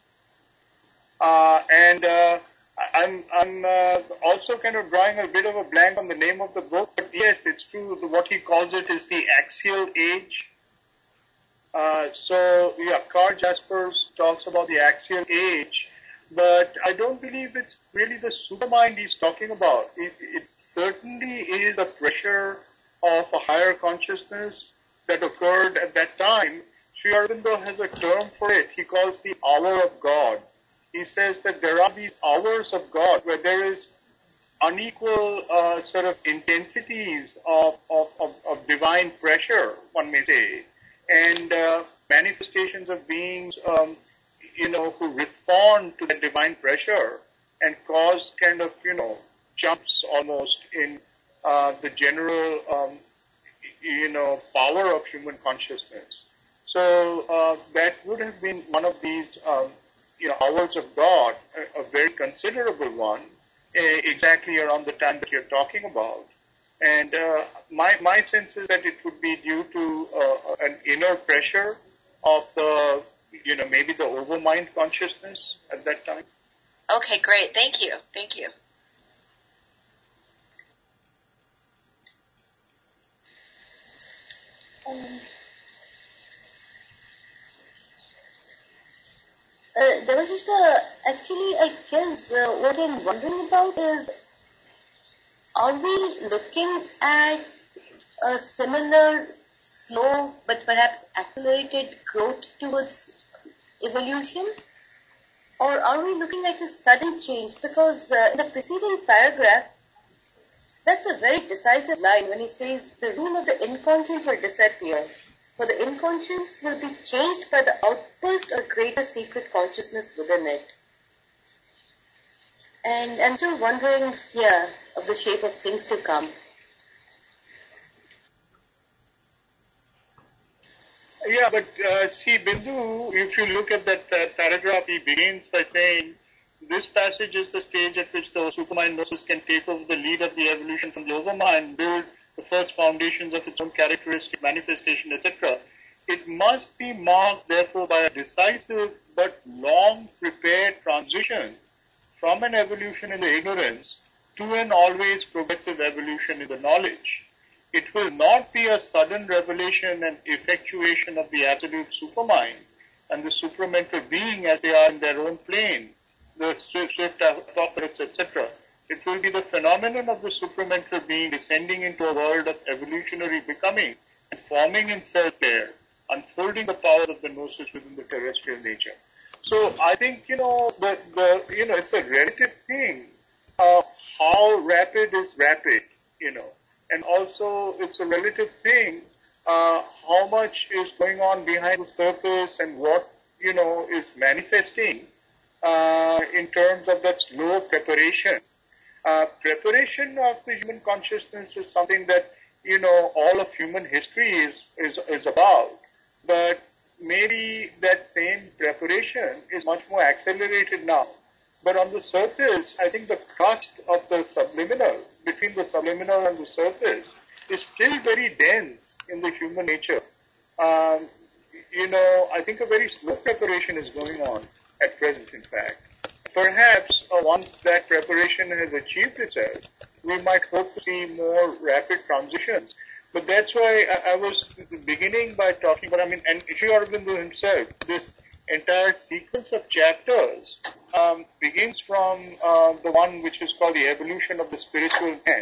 Uh, and uh, I'm, I'm uh, also kind of drawing a bit of a blank on the name of the book, but yes, it's true. What he calls it is the axial age. Uh, so, yeah, Karl Jaspers talks about the axial age, but I don't believe it's really the supermind he's talking about. It, it certainly is the pressure of a higher consciousness that occurred at that time. Sri Aurobindo has a term for it. He calls the hour of God. He says that there are these hours of God where there is unequal uh, sort of intensities of, of, of, of divine pressure, one may say, and uh, manifestations of beings, um, you know, who respond to the divine pressure and cause kind of, you know, jumps almost in uh, the general, um, you know, power of human consciousness. So uh, that would have been one of these, um, you know, hours of God, a, a very considerable one, uh, exactly around the time that you're talking about. And uh, my my sense is that it would be due to uh, an inner pressure of the, you know, maybe the overmind consciousness at that time. Okay, great. Thank you. Thank you. Um, uh, there was just a, actually, I guess uh, what I'm wondering about is, are we looking at a similar slow but perhaps accelerated growth towards evolution? Or are we looking at a sudden change? Because uh, in the preceding paragraph, that's a very decisive line when he says the rule of the inconscient will disappear, for the inconscience will be changed by the outburst of greater secret consciousness within it. And I'm still wondering here of the shape of things to come. Yeah, but uh, see, Bindu, if you look at that uh, paragraph, he begins by saying, this passage is the stage at which the supermind gnosis can take over the lead of the evolution from the overmind, build the first foundations of its own characteristic manifestation, et cetera. It must be marked, therefore, by a decisive but long prepared transition from an evolution in the ignorance to an always progressive evolution in the knowledge. It will not be a sudden revelation and effectuation of the absolute supermind and the supramental being as they are in their own plane, the swift, swift apocalypse, et cetera. It will be the phenomenon of the supramental being descending into a world of evolutionary becoming and forming itself there, unfolding the powers of the gnosis within the terrestrial nature. So I think, you know, the, the you know, it's a relative thing. Uh, how rapid is rapid, you know, and also it's a relative thing. Uh, how much is going on behind the surface and what, you know, is manifesting uh, in terms of that slow preparation. Uh, preparation of the human consciousness is something that, you know, all of human history is, is, is about. But maybe that same preparation is much more accelerated now. But on the surface, I think the crust of the subliminal, between the subliminal and the surface, is still very dense in the human nature. Um, you know, I think a very slow preparation is going on at present, in fact. Perhaps uh, once that preparation has achieved itself, we might hope to see more rapid transitions. But that's why I, I was beginning by talking about, I mean, and Sri Aurobindo himself, this entire sequence of chapters um, begins from uh, the one which is called the evolution of the spiritual man,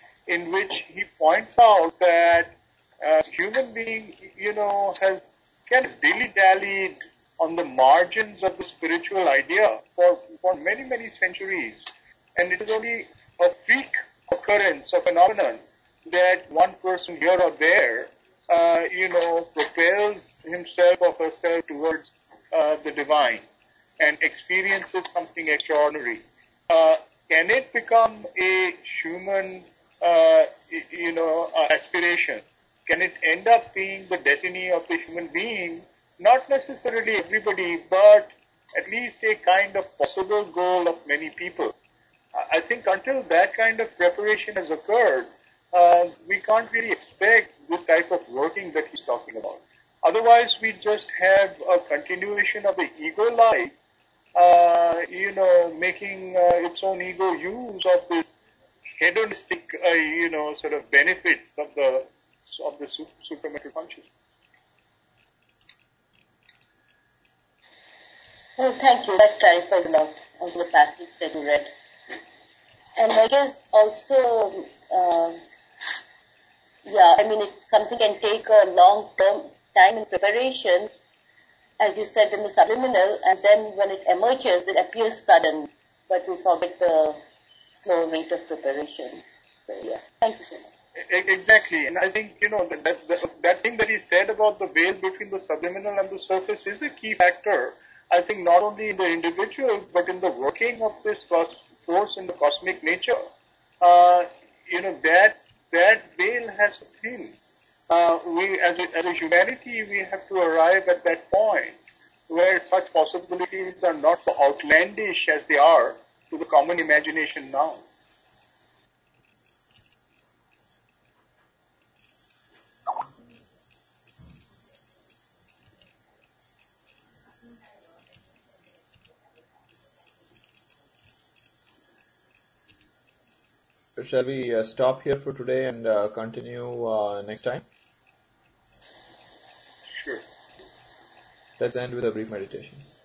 in which he points out that uh, human being, you know, has kind of dilly-dallied on the margins of the spiritual idea for, for many, many centuries. And it is only a freak occurrence, a phenomenon, that one person here or there, uh, you know, propels himself or herself towards uh, the divine and experiences something extraordinary. Uh, can it become a human, uh, you know, uh, aspiration? Can it end up being the destiny of the human being? Not necessarily everybody, but at least a kind of possible goal of many people. I think until that kind of preparation has occurred, uh, we can't really expect this type of working that he's talking about. Otherwise, we just have a continuation of the ego life, uh, you know, making uh, its own ego use of this hedonistic, uh, you know, sort of benefits of the of the supramental consciousness. Well, thank you. That clarifies a lot of the passage that you read. And I guess also, uh, yeah, I mean, it, something can take a long term time in preparation, as you said in the subliminal, and then when it emerges, it appears sudden, but we forget the slow rate of preparation. So, yeah, thank you so much. Exactly, and I think, you know, that, that, that thing that he said about the veil between the subliminal and the surface is a key factor. I think not only in the individual, but in the working of this force in the cosmic nature. Uh, you know, that that veil has a thin. Uh, we, as a, as a humanity, we have to arrive at that point where such possibilities are not so outlandish as they are to the common imagination now. Shall we uh, stop here for today and uh, continue uh, next time? Sure. Let's end with a brief meditation.